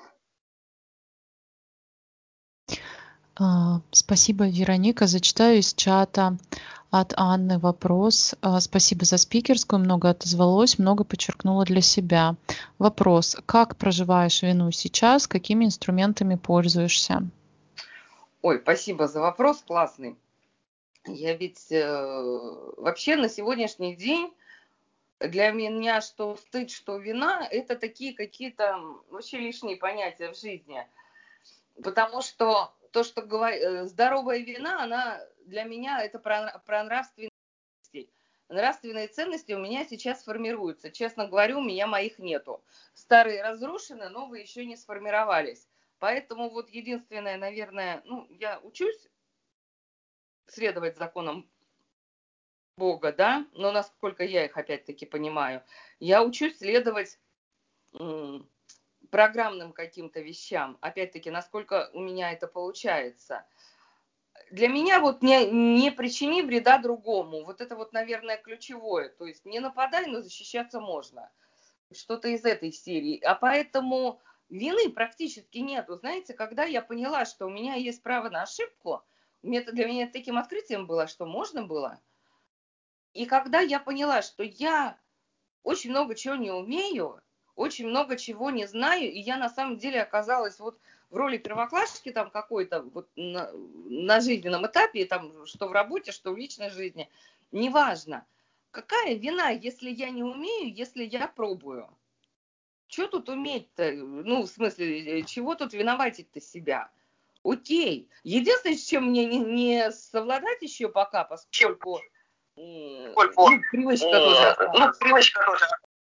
А, Спасибо, Вероника. Зачитаю из чата от Анны вопрос. А, Спасибо за спикерскую. Много отозвалось, много подчеркнула для себя. Вопрос. Как проживаешь вину сейчас? Какими инструментами пользуешься? Ой, спасибо за вопрос, классный. Я ведь э, вообще на сегодняшний день для меня что стыд, что вина, это такие какие-то вообще лишние понятия в жизни. Потому что то, что говор... здоровая вина, она для меня это про, про нравственные ценности. Нравственные ценности у меня сейчас формируются. Честно говорю, у меня моих нету. Старые разрушены, новые еще не сформировались. Поэтому вот единственное, наверное, ну, я учусь следовать законам Бога, да, но насколько я их опять-таки понимаю, я учусь следовать м, программным каким-то вещам, опять-таки, насколько у меня это получается. Для меня вот не, не причини вреда другому, вот это вот, наверное, ключевое, то есть не нападай, но защищаться можно, что-то из этой серии, а поэтому вины практически нету, знаете, когда я поняла, что у меня есть право на ошибку, это для меня таким открытием было, что можно было, и когда я поняла, что я очень много чего не умею, очень много чего не знаю, и я на самом деле оказалась вот в роли первоклашки там какой-то вот на, на жизненном этапе, там, что в работе, что в личной жизни, неважно. Какая вина, если я не умею, если я пробую? Что тут уметь-то? Ну, в смысле, чего тут виноватить-то себя? Окей. Единственное, с чем мне не, не совладать еще пока, поскольку м, ну, привычка тоже осталась. Ну, привычка тоже.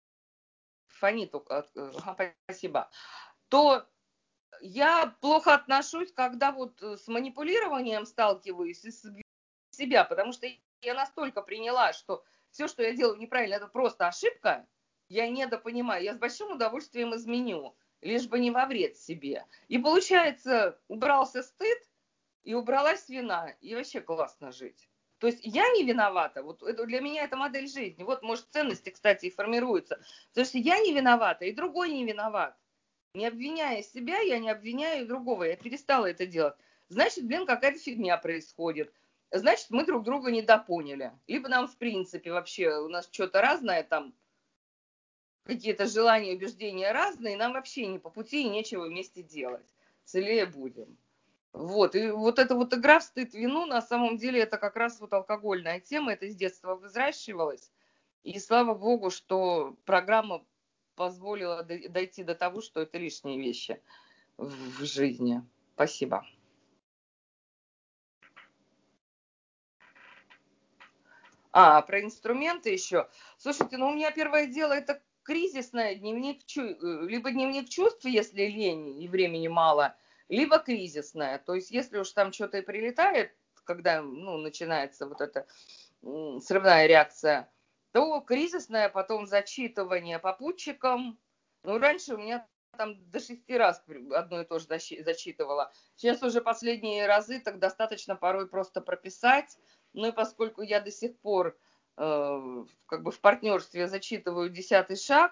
Фонит, ага, спасибо, то я плохо отношусь, когда вот с манипулированием сталкиваюсь и с себя, потому что я настолько приняла, что все, что я делаю неправильно, это просто ошибка, я недопонимаю, я с большим удовольствием изменю, лишь бы не во вред себе. И получается, убрался стыд, и убралась вина, и вообще классно жить. То есть я не виновата, вот это, для меня это модель жизни. Вот, может, ценности, кстати, и формируются. Потому что я не виновата, и другой не виноват. Не обвиняя себя, я не обвиняю другого. Я перестала это делать. Значит, блин, какая-то фигня происходит. Значит, мы друг друга недопоняли. Либо нам, в принципе, вообще у нас что-то разное там, какие-то желания, убеждения разные, нам вообще не по пути и нечего вместе делать. целее будем. Вот, и вот эта вот игра в стыд, вину, на самом деле, это как раз вот алкогольная тема, это с детства взращивалось. И слава богу, что программа позволила дойти до того, что это лишние вещи в жизни. Спасибо. А, про инструменты еще. Слушайте, ну у меня первое дело это кризисное, дневник, либо дневник чувств, если лень и времени мало, либо кризисное. То есть если уж там что-то и прилетает, когда ну, начинается вот эта срывная реакция, то кризисное, потом зачитывание попутчикам. Ну, раньше у меня там до шести раз одно и то же зачитывала. Сейчас уже последние разы так достаточно порой просто прописать. Ну и поскольку я до сих пор э, как бы в партнерстве зачитываю десятый шаг,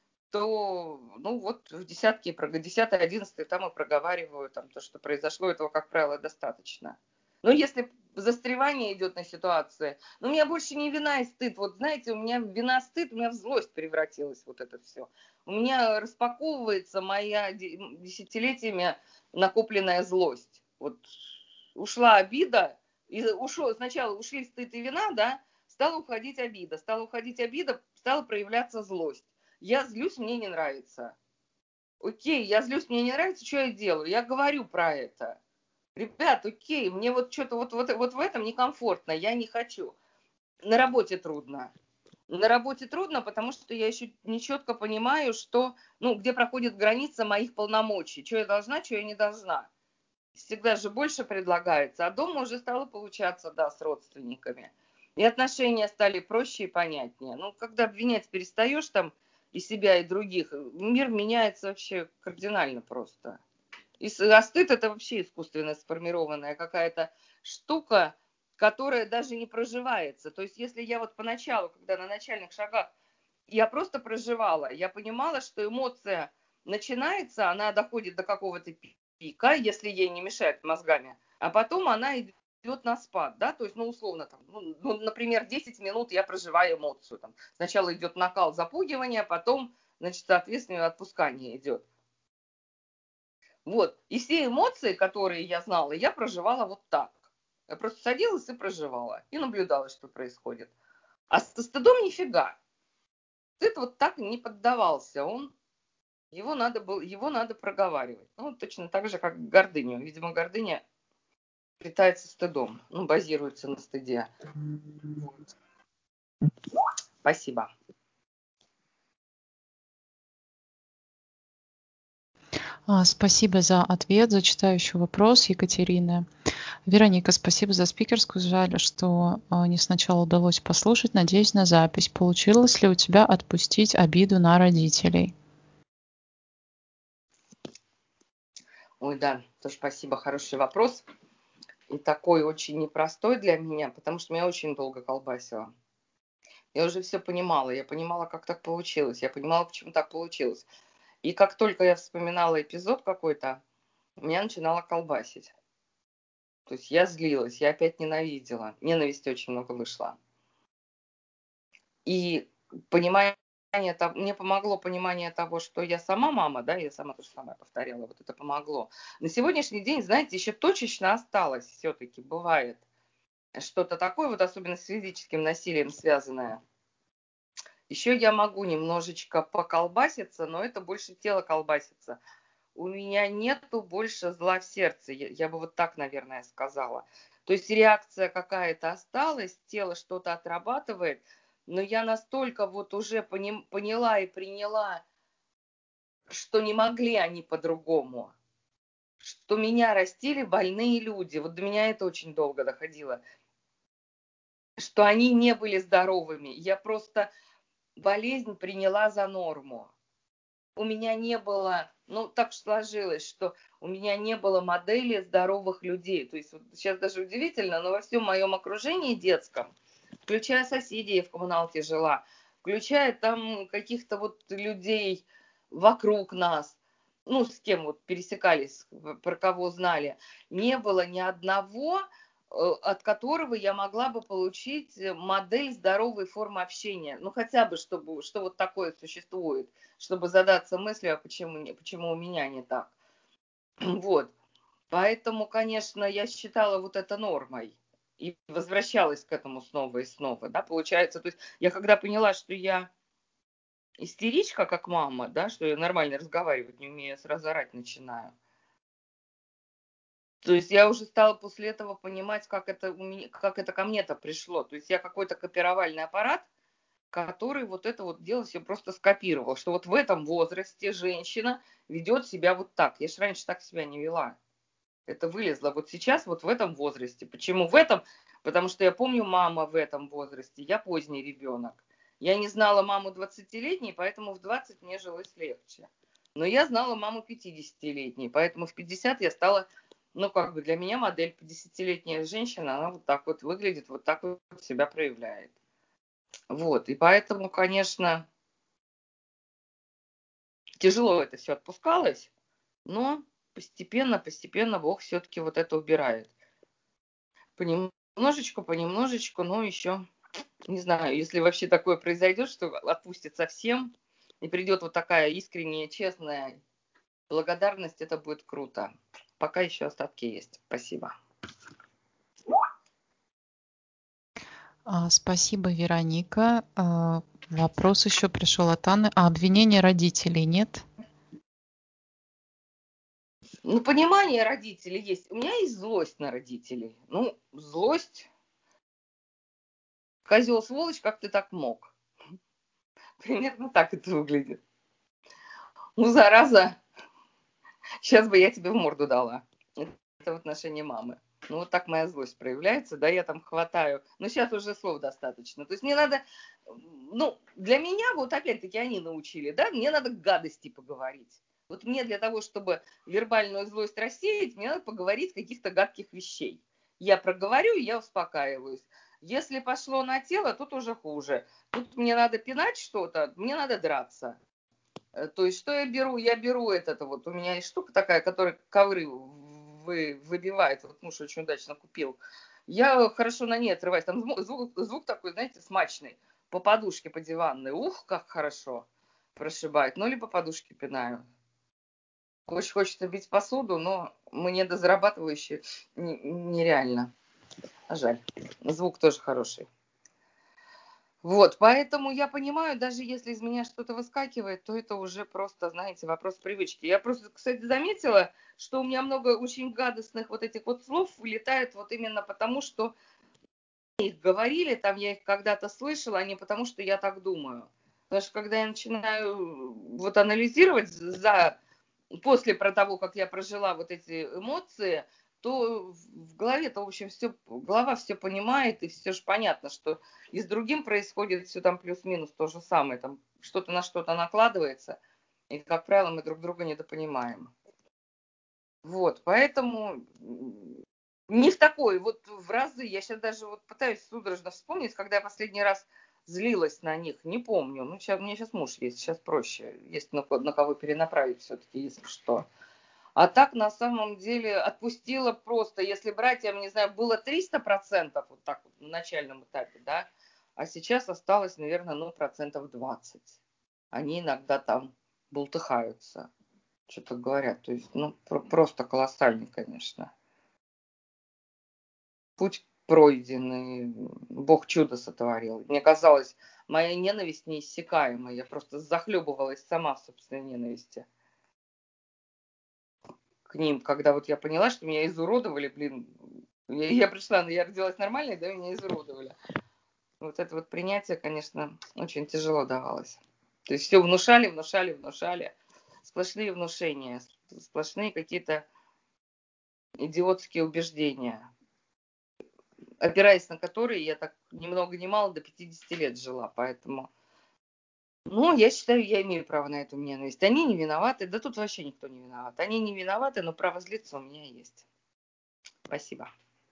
то ну вот в десятке, десятый, одиннадцатый там и проговариваю там, то, что произошло, этого, как правило, достаточно. Но если застревание идет на ситуации, ну, у меня больше не вина и стыд. Вот знаете, у меня вина, стыд, у меня в злость превратилось вот это все. У меня распаковывается моя десятилетиями накопленная злость. Вот ушла обида, и ушел, сначала ушли стыд и вина, да, стала уходить обида. Стала уходить обида, стала проявляться злость. Я злюсь, мне не нравится. Окей, я злюсь, мне не нравится, что я делаю? Я говорю про это. Ребят, окей, мне вот что-то вот, вот, вот в этом некомфортно, я не хочу. На работе трудно. На работе трудно, потому что я еще не четко понимаю, что, ну, где проходит граница моих полномочий. Что я должна, что я не должна. Всегда же больше предлагается. А дома уже стало получаться, да, с родственниками. И отношения стали проще и понятнее. Ну, когда обвинять перестаешь там и себя, и других, мир меняется вообще кардинально просто. И а стыд это вообще искусственно сформированная какая-то штука, которая даже не проживается. То есть если я вот поначалу, когда на начальных шагах я просто проживала, я понимала, что эмоция начинается, она доходит до какого-то пика, если ей не мешает мозгами, а потом она идет на спад, да, то есть, ну, условно, там, ну, ну, например, десять минут я проживаю эмоцию, там, сначала идет накал, запугивания, потом, значит, соответственно, отпускание идет. Вот. И все эмоции, которые я знала, я проживала вот так. Я просто садилась и проживала. И наблюдала, что происходит. А со стыдом нифига. Стыд вот так не поддавался. Он, его, надо было, его надо проговаривать. Ну, точно так же, как гордыню. Видимо, гордыня питается стыдом. Ну, базируется на стыде. Вот. Спасибо. Спасибо за ответ. Зачитаю еще вопрос Екатерины. Вероника, спасибо за спикерскую. Жаль, что не сначала удалось послушать. Надеюсь на запись. Получилось ли у тебя отпустить обиду на родителей? Ой, да, тоже спасибо. Хороший вопрос. И такой очень непростой для меня, потому что меня очень долго колбасило. Я уже все понимала. Я понимала, как так получилось. Я понимала, почему так получилось. И как только я вспоминала эпизод какой-то, меня начинало колбасить. То есть я злилась, я опять ненавидела. Ненависти очень много вышло. И понимание, мне помогло понимание того, что я сама мама, да, я сама то же самое повторяла, вот это помогло. На сегодняшний день, знаете, еще точечно осталось все-таки, бывает что-то такое, вот особенно с физическим насилием связанное. Еще я могу немножечко поколбаситься, но это больше тело колбасится. У меня нету больше зла в сердце, я, я бы вот так, наверное, сказала. То есть реакция какая-то осталась, тело что-то отрабатывает, но я настолько вот уже поним, поняла и приняла, что не могли они по-другому, что меня растили больные люди. Вот до меня это очень долго доходило, что они не были здоровыми. Я просто болезнь приняла за норму. У меня не было, ну так сложилось, что у меня не было модели здоровых людей. То есть вот сейчас даже удивительно, но во всем моем окружении детском, включая соседей, я в коммуналке жила, включая там каких-то вот людей вокруг нас, ну с кем вот пересекались, про кого знали, не было ни одного, от которого я могла бы получить модель здоровой формы общения. Ну, хотя бы, чтобы, что вот такое существует, чтобы задаться мыслью, а почему, почему у меня не так. Вот. Поэтому, конечно, я считала вот это нормой и возвращалась к этому снова и снова, да, получается. То есть я когда поняла, что я истеричка, как мама, да, что я нормально разговаривать не умею, я сразу орать начинаю. То есть я уже стала после этого понимать, как это, у меня, как это ко мне-то пришло. То есть я какой-то копировальный аппарат, который вот это вот дело все просто скопировал, что вот в этом возрасте женщина ведет себя вот так. Я же раньше так себя не вела. Это вылезло вот сейчас, вот в этом возрасте. Почему в этом? Потому что я помню мама в этом возрасте, я поздний ребенок. Я не знала маму двадцатилетней, поэтому в двадцать мне жилось легче. Но я знала маму пятидесятилетней, поэтому в пятьдесят я стала, ну как бы для меня модель пятидесятилетняя женщина, она вот так вот выглядит, вот так вот себя проявляет. Вот, и поэтому, конечно, тяжело это все отпускалось, но постепенно, постепенно Бог все-таки вот это убирает. Понемножечку, понемножечку, но еще, не знаю, если вообще такое произойдет, что отпустит совсем, и придет вот такая искренняя, честная благодарность, это будет круто. Пока еще остатки есть. Спасибо. А, Спасибо, Вероника. А, Вопрос еще пришел от Анны. А обвинения родителей нет? Ну, понимание родителей есть. У меня есть злость на родителей. Ну, злость. Козел, сволочь, как ты так мог? Примерно так это выглядит. Ну, зараза, сейчас бы я тебе в морду дала. Это в отношении мамы. Ну, вот так моя злость проявляется, да, я там хватаю. Но сейчас уже слов достаточно. То есть мне надо, ну, для меня, вот опять-таки они научили, да, мне надо гадости поговорить. Вот мне для того, чтобы вербальную злость рассеять, мне надо поговорить каких-то гадких вещей. Я проговорю, я успокаиваюсь. Если пошло на тело, тут уже хуже. Тут мне надо пинать что-то, мне надо драться. То есть, что я беру? Я беру этот, вот у меня есть штука такая, которая ковры вы, выбивает. Вот муж очень удачно купил. Я хорошо на ней отрываюсь. Там звук, звук такой, знаете, смачный. По подушке, по диванной. Ух, как хорошо прошибает. Ну, или по подушке пинаю. Очень хочется бить посуду, но мы недозарабатывающие. Нереально. А жаль. Звук тоже хороший. Вот, поэтому я понимаю, даже если из меня что-то выскакивает, то это уже просто, знаете, вопрос привычки. Я просто, кстати, заметила, что у меня много очень гадостных вот этих вот слов вылетает вот именно потому, что их говорили, там я их когда-то слышала, а не потому, что я так думаю. Потому что когда я начинаю вот анализировать за после про того, как я прожила вот эти эмоции, то в голове-то, в общем, все, голова все понимает, и все же понятно, что и с другим происходит все там плюс-минус то же самое, там что-то на что-то накладывается, и, как правило, мы друг друга недопонимаем. Вот, поэтому не в такой, вот в разы, я сейчас даже вот пытаюсь судорожно вспомнить, когда я последний раз злилась на них, не помню. Ну, сейчас, у меня сейчас муж есть, сейчас проще, есть на, на кого перенаправить все-таки, если что. А так, на самом деле, отпустила просто, если брать, я не знаю, было триста процентов вот так вот на начальном этапе, да, а сейчас осталось, наверное, ну, процентов двадцать. Они иногда там бултыхаются, что-то говорят. То есть, ну, про- просто колоссальный, конечно. Путь пройденный, Бог чудо сотворил. Мне казалось, моя ненависть неиссякаемая. Я просто захлебывалась сама в собственной ненависти к ним, когда вот я поняла, что меня изуродовали, блин. Я, я пришла, но я родилась нормальной, да, меня изуродовали. Вот это вот принятие, конечно, очень тяжело давалось. То есть все внушали, внушали, внушали. Сплошные внушения, сплошные какие-то идиотские убеждения, опираясь на которые я так ни много ни мало до пятидесяти лет жила. Поэтому, ну, я считаю, я имею право на эту ненависть. Они не виноваты, да тут вообще никто не виноват. Они не виноваты, но право злиться у меня есть. Спасибо.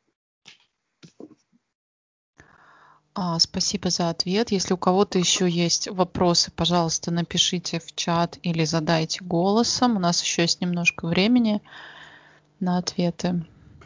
А, Спасибо за ответ. Если у кого-то еще есть вопросы, пожалуйста, напишите в чат или задайте голосом. У нас еще есть немножко времени на ответы.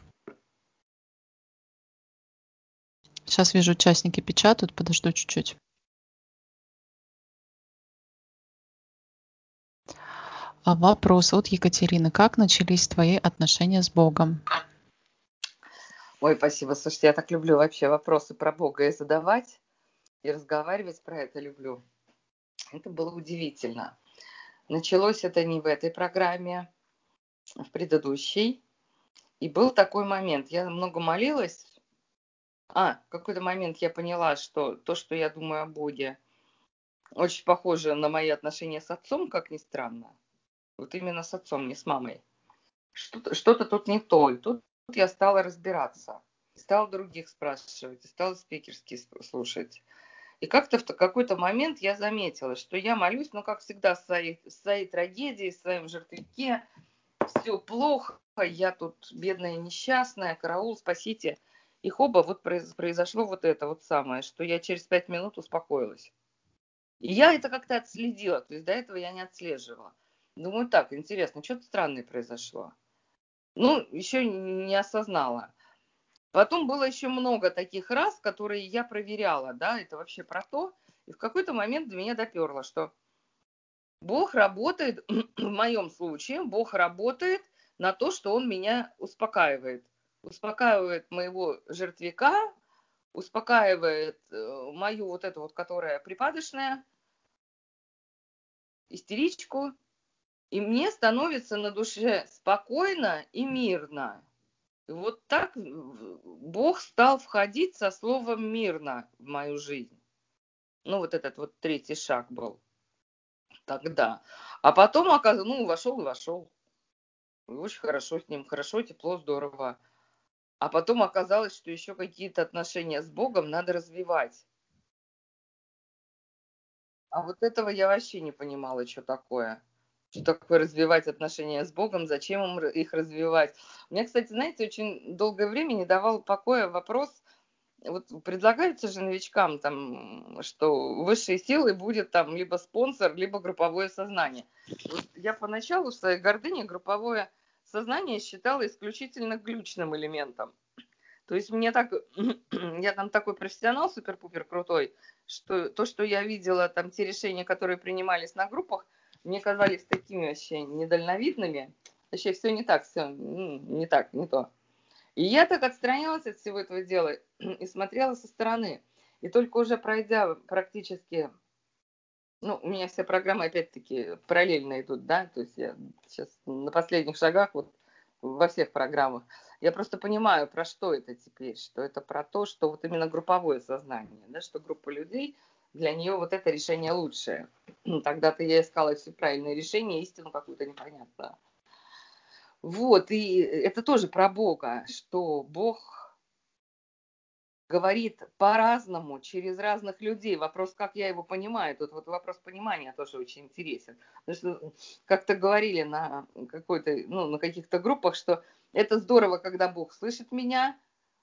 Сейчас вижу, участники печатают, подожду чуть-чуть. А вопрос от Екатерины. Как начались твои отношения с Богом? Ой, спасибо. Слушайте, я так люблю вообще вопросы про Бога и задавать, и разговаривать про это люблю. Это было удивительно. Началось это не в этой программе, а в предыдущей. И был такой момент. Я много молилась. А, в какой-то момент я поняла, что то, что я думаю о Боге, очень похоже на мои отношения с отцом, как ни странно. Вот именно с отцом, не с мамой. Что-то, что-то тут не то. И тут я стала разбираться. Стала других спрашивать. И стала спикерские слушать. И как-то в какой-то момент я заметила, что я молюсь, ну, как всегда, в своей, в своей трагедии, в своем жертвяке. Все плохо, я тут бедная, несчастная, караул, спасите. И хоба, вот произошло вот это вот самое, что я через пять минут успокоилась. И я это как-то отследила, то есть до этого я не отслеживала. Думаю, так, интересно, что-то странное произошло. Ну, еще не осознала. Потом было еще много таких раз, которые я проверяла, да, это вообще про то. И в какой-то момент до меня доперло, что Бог работает, в моем случае, Бог работает на то, что Он меня успокаивает. Успокаивает моего жертвяка, успокаивает э, мою вот эту вот, которая припадочная, истеричку. И мне становится на душе спокойно и мирно. И вот так Бог стал входить со словом «мирно» в мою жизнь. Ну, вот этот вот третий шаг был тогда. А потом, оказывается, ну, вошел и вошел. Очень хорошо с ним, хорошо, тепло, здорово. А потом оказалось, что еще какие-то отношения с Богом надо развивать. А вот этого я вообще не понимала, что такое. Что такое развивать отношения с Богом, зачем им их развивать. Мне, кстати, знаете, очень долгое время не давал покоя вопрос, вот предлагается же новичкам, там, что высшей силой будет там либо спонсор, либо групповое сознание. Вот я поначалу в своей гордыне групповое сознание считала исключительно глючным элементом. То есть мне так, я там такой профессионал супер-пупер крутой, что то, что я видела, там те решения, которые принимались на группах, мне казались такими вообще недальновидными. Вообще все не так, все не так, не то. И я так отстранялась от всего этого дела и смотрела со стороны. И только уже пройдя практически, ну, у меня все программы опять-таки параллельно идут, да, то есть я сейчас на последних шагах вот во всех программах. Я просто понимаю, про что это теперь, что это про то, что вот именно групповое сознание, да, что группа людей, для нее вот это решение лучшее. Тогда-то я искала все правильные решения, истину какую-то непонятную. Вот, и это тоже про Бога, что Бог говорит по-разному, через разных людей. Вопрос, как я его понимаю. Тут вот вопрос понимания тоже очень интересен. Потому что как-то говорили на какой-то, ну, на каких-то группах, что это здорово, когда Бог слышит меня,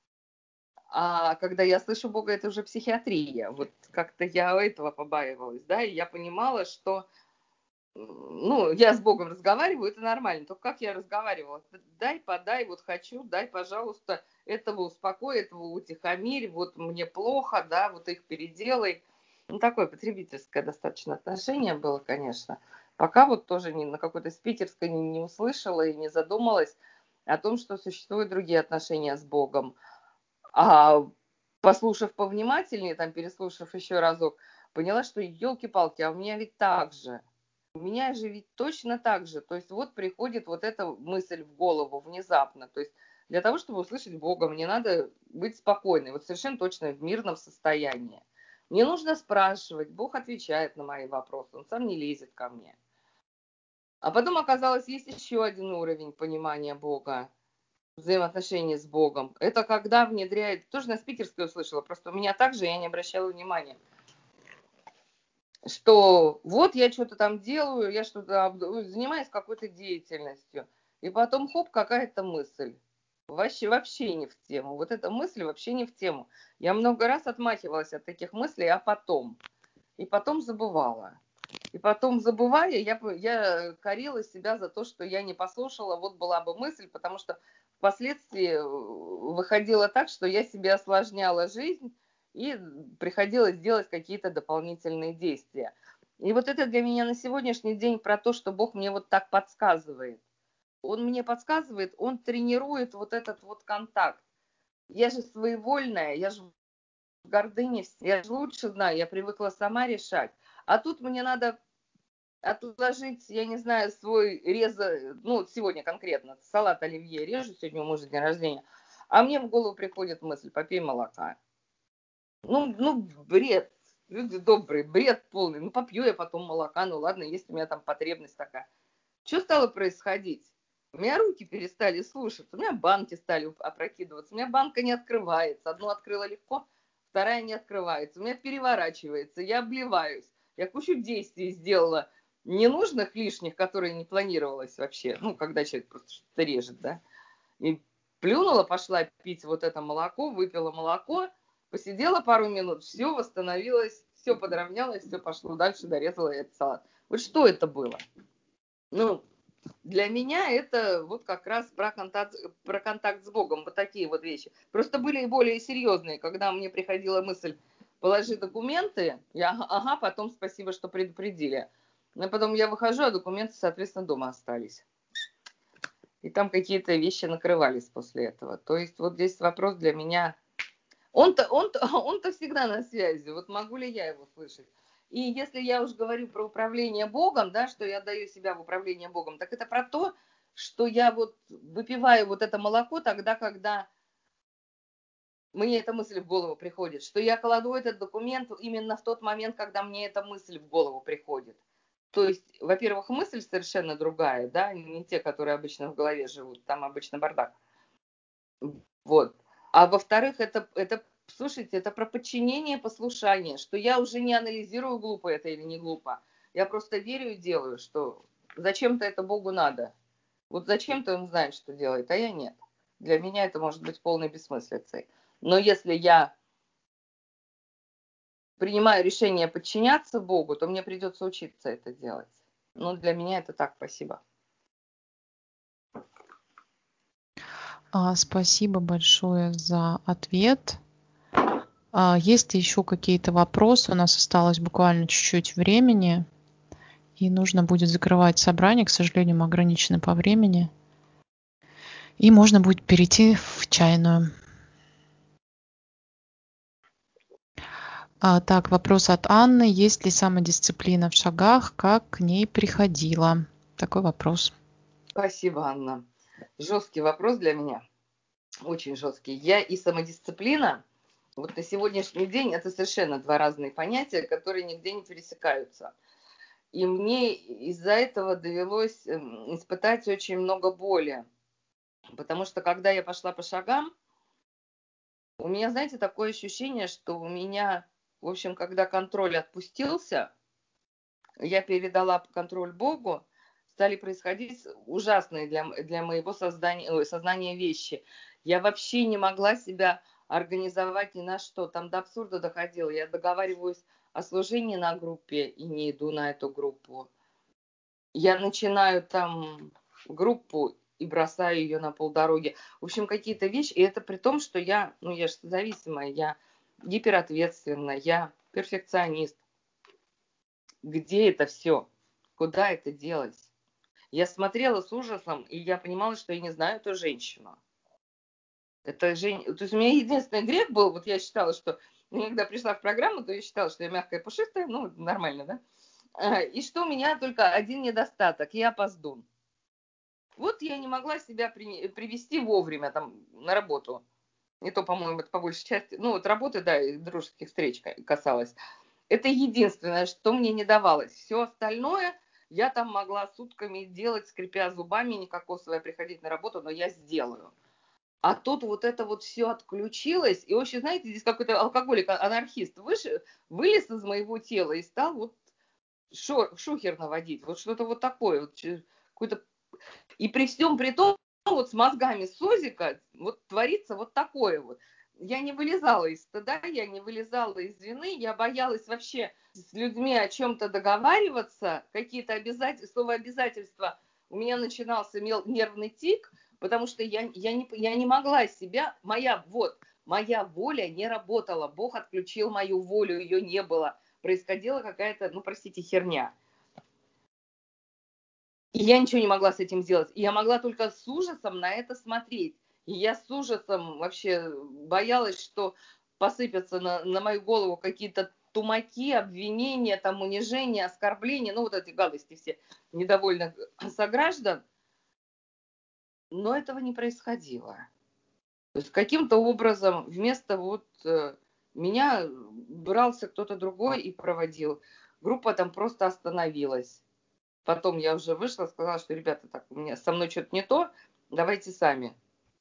а когда я слышу Бога, это уже психиатрия. Вот как-то я этого побаивалась, да, и я понимала, что ну, я с Богом разговариваю, это нормально. Только как я разговаривала? Дай, подай, вот хочу, дай, пожалуйста, этого успокой, этого утихомирь, вот мне плохо, да, вот их переделай. Ну, такое потребительское достаточно отношение было, конечно. Пока вот тоже не, на какой-то спикерской не, не услышала и не задумалась о том, что существуют другие отношения с Богом. А послушав повнимательнее, там, переслушав еще разок, поняла, что елки-палки, а у меня ведь так же. У меня же ведь точно так же. То есть вот приходит вот эта мысль в голову внезапно. То есть для того, чтобы услышать Бога, мне надо быть спокойной. Вот совершенно точно в мирном состоянии. Мне нужно спрашивать. Бог отвечает на мои вопросы. Он сам не лезет ко мне. А потом оказалось, есть еще один уровень понимания Бога. Взаимоотношения с Богом. Это когда внедряет... Тоже на спикерской услышала. Просто у меня так же, я не обращала внимания. Что вот я что-то там делаю, я что-то занимаюсь какой-то деятельностью. И потом хоп, какая-то мысль. Вообще, вообще не в тему. Вот эта мысль вообще не в тему. Я много раз отмахивалась от таких мыслей, а потом. И потом забывала. И потом, забывая, я, я корила себя за то, что я не послушала, вот была бы мысль, потому что впоследствии выходило так, что я себе осложняла жизнь, и приходилось делать какие-то дополнительные действия. И вот это для меня на сегодняшний день про то, что Бог мне вот так подсказывает. Он мне подсказывает, он тренирует вот этот вот контакт. Я же своевольная, я же в гордыне, я же лучше знаю, я привыкла сама решать. А тут мне надо отложить, я не знаю, свой реза, ну, сегодня конкретно, салат оливье режу, сегодня у мужа день рождения, а мне в голову приходит мысль, попей молока. Ну, ну, бред, люди добрые, бред полный. Ну, попью я потом молока, ну ладно, есть у меня там потребность такая. Что стало происходить? У меня руки перестали слушаться, у меня банки стали опрокидываться, у меня банка не открывается. Одну открыла легко, вторая не открывается. У меня переворачивается, я обливаюсь. Я кучу действий сделала ненужных, лишних, которые не планировалось вообще. Ну, когда человек просто что-то режет, да. И плюнула, пошла пить вот это молоко, выпила молоко, посидела пару минут, все восстановилось, все подровнялось, все пошло дальше, дорезала этот салат. Вот что это было? Ну, для меня это вот как раз про контакт, про контакт с Богом, вот такие вот вещи. Просто были и более серьезные, когда мне приходила мысль, положи документы, я ага, потом спасибо, что предупредили. Но потом я выхожу, а документы, соответственно, дома остались. И там какие-то вещи накрывались после этого. То есть вот здесь вопрос для меня. Он-то, он-то, он-то всегда на связи. Вот могу ли я его слышать? И если я уж говорю про управление Богом, да, что я даю себя в управление Богом, так это про то, что я вот выпиваю вот это молоко тогда, когда мне эта мысль в голову приходит, что я кладу этот документ именно в тот момент, когда мне эта мысль в голову приходит. То есть, во-первых, мысль совершенно другая, да, не те, которые обычно в голове живут, там обычно бардак. Вот. А во-вторых, это, это, слушайте, это про подчинение, послушание, что я уже не анализирую, глупо это или не глупо. Я просто верю и делаю, что зачем-то это Богу надо. Вот зачем-то он знает, что делает, а я нет. Для меня это может быть полной бессмыслицей. Но если я принимаю решение подчиняться Богу, то мне придется учиться это делать. Ну, для меня это так, спасибо. А, Спасибо большое за ответ. А, Есть ли еще какие-то вопросы? У нас осталось буквально чуть-чуть времени, и нужно будет закрывать собрание. К сожалению, мы ограничены по времени. И можно будет перейти в чайную. А, Так, вопрос от Анны. Есть ли самодисциплина в шагах? Как к ней приходила? Такой вопрос. Спасибо, Анна. Жесткий вопрос для меня. Очень жесткий. Я и самодисциплина, вот на сегодняшний день это совершенно два разные понятия, которые нигде не пересекаются. И мне из-за этого довелось испытать очень много боли. Потому что когда я пошла по шагам, у меня, знаете, такое ощущение, что у меня, в общем, когда контроль отпустился, я передала контроль Богу, стали происходить ужасные для, для моего создания, ой, сознания вещи. Я вообще не могла себя организовать ни на что. Там до абсурда доходило. Я договариваюсь о служении на группе и не иду на эту группу. Я начинаю там группу и бросаю ее на полдороги. В общем, какие-то вещи. И это при том, что я, ну я же зависимая, я гиперответственная, я перфекционист. Где это все? Куда это делать? Я смотрела с ужасом, и я понимала, что я не знаю эту женщину. Это жен... То есть у меня единственный грех был, вот я считала, что... Я когда пришла в программу, то я считала, что я мягкая, пушистая, ну, нормально, да? И что у меня только один недостаток, я опоздун. Вот я не могла себя при... привести вовремя там на работу. И то, по-моему, это по большей части... Ну, вот работы, да, и дружеских встреч касалось. Это единственное, что мне не давалось. Все остальное я там могла сутками делать, скрипя зубами, не кокосовая, приходить на работу, но я сделаю. А тут вот это вот все отключилось. И вообще, знаете, здесь какой-то алкоголик-анархист выше, вылез из моего тела и стал вот шо, шухер наводить. Вот что-то вот такое. Вот, какой-то... И при всем при том, вот с мозгами Созика вот творится вот такое вот. Я не вылезала из стыда, я не вылезала из вины, я боялась вообще с людьми о чем-то договариваться, какие-то обязательства, слово обязательства. У меня начинался нервный тик, потому что я, я, не, я не могла себя, моя, вот, моя воля не работала, Бог отключил мою волю, ее не было. происходила какая-то, ну, простите, херня. И я ничего не могла с этим сделать. И я могла только с ужасом на это смотреть. И я с ужасом вообще боялась, что посыпятся на, на мою голову какие-то тумаки, обвинения, там, унижения, оскорбления, ну, вот эти гадости все недовольных сограждан. Но этого не происходило. То есть каким-то образом вместо вот э, меня брался кто-то другой и проводил. Группа там просто остановилась. Потом я уже вышла, сказала, что, ребята, так, у меня со мной что-то не то, давайте сами.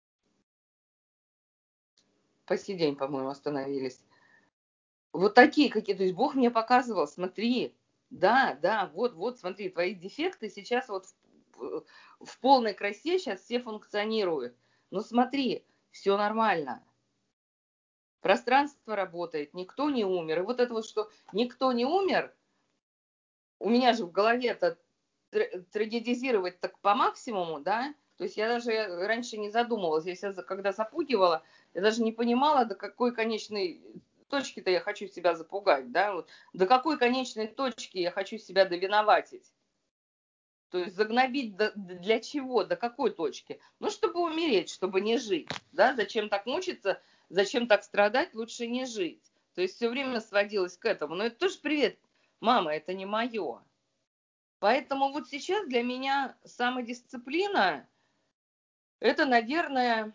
По сей день, по-моему, остановились. Вот такие какие-то, то есть Бог мне показывал, смотри, да, да, вот, вот, смотри, твои дефекты сейчас вот в, в полной красе сейчас все функционируют. Но смотри, все нормально. Пространство работает, никто не умер. И вот это вот, что никто не умер, у меня же в голове это трагедизировать так по максимуму, да, то есть я даже раньше не задумывалась, я себя когда запугивала, я даже не понимала, до какой конечной точки-то я хочу себя запугать, да, вот, до какой конечной точки я хочу себя довиноватить. То есть загнобить до, для чего, до какой точки? Ну, чтобы умереть, чтобы не жить, да, зачем так мучиться, зачем так страдать, лучше не жить. То есть все время сводилось к этому. Но это тоже привет, мама, это не мое. Поэтому вот сейчас для меня самодисциплина, это, наверное,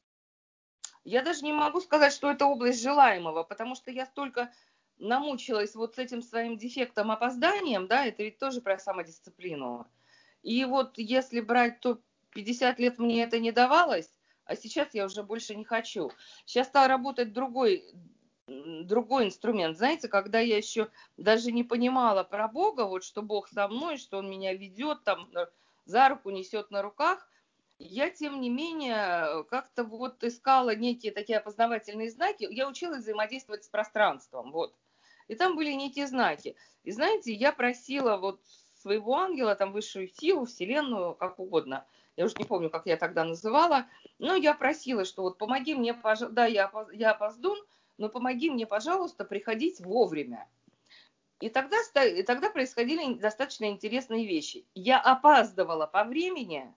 я даже не могу сказать, что это область желаемого, потому что я столько намучилась вот с этим своим дефектом, опозданием, да, это ведь тоже про самодисциплину. И вот если брать, то пятьдесят лет мне это не давалось, а сейчас я уже больше не хочу. Сейчас стал работать другой, другой инструмент. Знаете, когда я еще даже не понимала про Бога, вот что Бог со мной, что Он меня ведет, там за руку несет на руках, я, тем не менее, как-то вот искала некие такие опознавательные знаки. Я училась взаимодействовать с пространством, вот. И там были некие знаки. И знаете, я просила вот своего ангела, там высшую силу, вселенную, как угодно. Я уже не помню, как я тогда называла. Но я просила, что вот помоги мне, пожалуйста, да, я, я опоздун, но помоги мне, пожалуйста, приходить вовремя. И тогда, и тогда происходили достаточно интересные вещи. Я опаздывала по времени,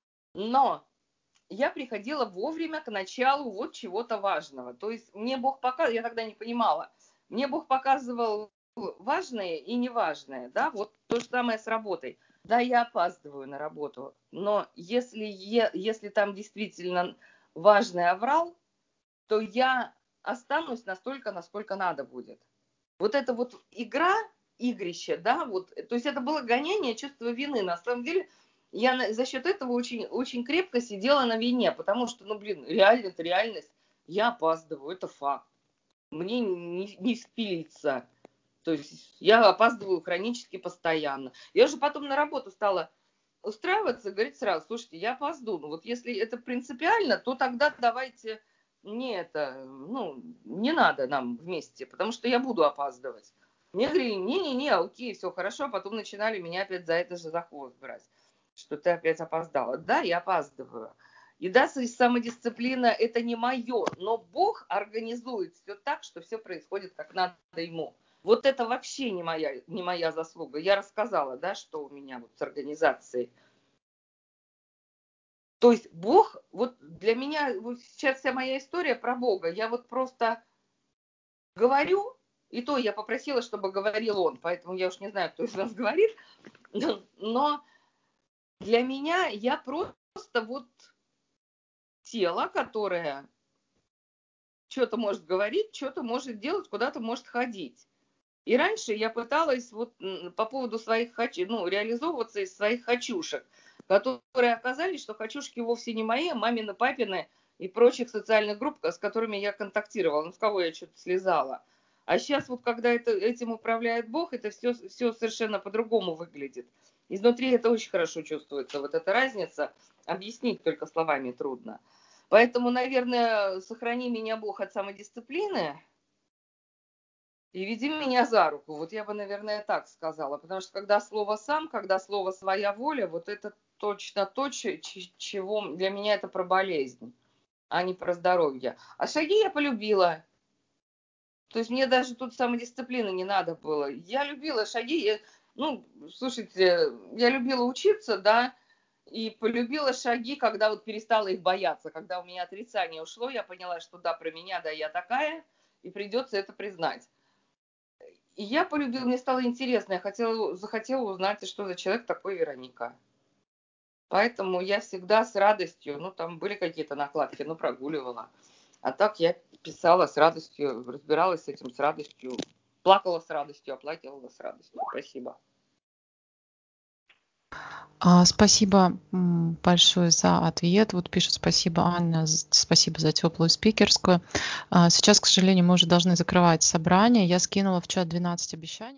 но я приходила вовремя к началу вот чего-то важного. То есть мне Бог показывал, я тогда не понимала, мне Бог показывал важное и неважное, да, вот то же самое с работой. Да, я опаздываю на работу, но если, если там действительно важный аврал, то я останусь настолько, насколько надо будет. Вот эта вот игра, игрище, да, вот, то есть это было гонение чувства вины. На самом деле я за счет этого очень, очень крепко сидела на вине, потому что, ну, блин, реально, это реальность. Я опаздываю, это факт. Мне не, не спилиться. То есть я опаздываю хронически постоянно. Я уже потом на работу стала устраиваться, говорить сразу, слушайте, я опоздаю. Ну вот если это принципиально, то тогда давайте не это, ну, не надо нам вместе, потому что я буду опаздывать. Мне говорили, не-не-не, окей, все хорошо, потом начинали меня опять за это же за хвост брать, что ты опять опоздала. Да, я опаздываю. И да, самодисциплина это не мое, но Бог организует все так, что все происходит как надо ему. Вот это вообще не моя, не моя заслуга. Я рассказала, да, что у меня вот с организацией. То есть Бог, вот для меня, вот сейчас вся моя история про Бога. Я вот просто говорю, и то я попросила, чтобы говорил он, поэтому я уж не знаю, кто из нас говорит. Но для меня я просто вот тело, которое что-то может говорить, что-то может делать, куда-то может ходить. И раньше я пыталась вот по поводу своих хочу, ну, реализовываться из своих хочушек, которые оказались, что хочушки вовсе не мои, а мамины, папины и прочих социальных групп, с которыми я контактировала, ну, с кого я что-то слезала. А сейчас вот, когда это, этим управляет Бог, это все, все совершенно по-другому выглядит. Изнутри это очень хорошо чувствуется, вот эта разница, объяснить только словами трудно. Поэтому, наверное, сохрани меня, Бог, от самодисциплины, и веди меня за руку. Вот я бы, наверное, так сказала. Потому что когда слово «сам», когда слово «своя воля», вот это точно то, чего для меня это про болезнь, а не про здоровье. А шаги я полюбила. То есть мне даже тут самодисциплины не надо было. Я любила шаги. Я, ну, слушайте, я любила учиться, да, и полюбила шаги, когда вот перестала их бояться. Когда у меня отрицание ушло, я поняла, что да, про меня, да, я такая, и придется это признать. И я полюбила, мне стало интересно, я хотела, захотела узнать, что за человек такой Вероника. Поэтому я всегда с радостью, ну, там были какие-то накладки, ну, прогуливала. А так я писала с радостью, разбиралась с этим с радостью, плакала с радостью, оплакивала с радостью. Спасибо. А, Спасибо м, большое за ответ. Вот пишут: спасибо, Анна, з- спасибо за теплую спикерскую. А, Сейчас, к сожалению, мы уже должны закрывать собрание. Я скинула в чат двенадцать обещаний.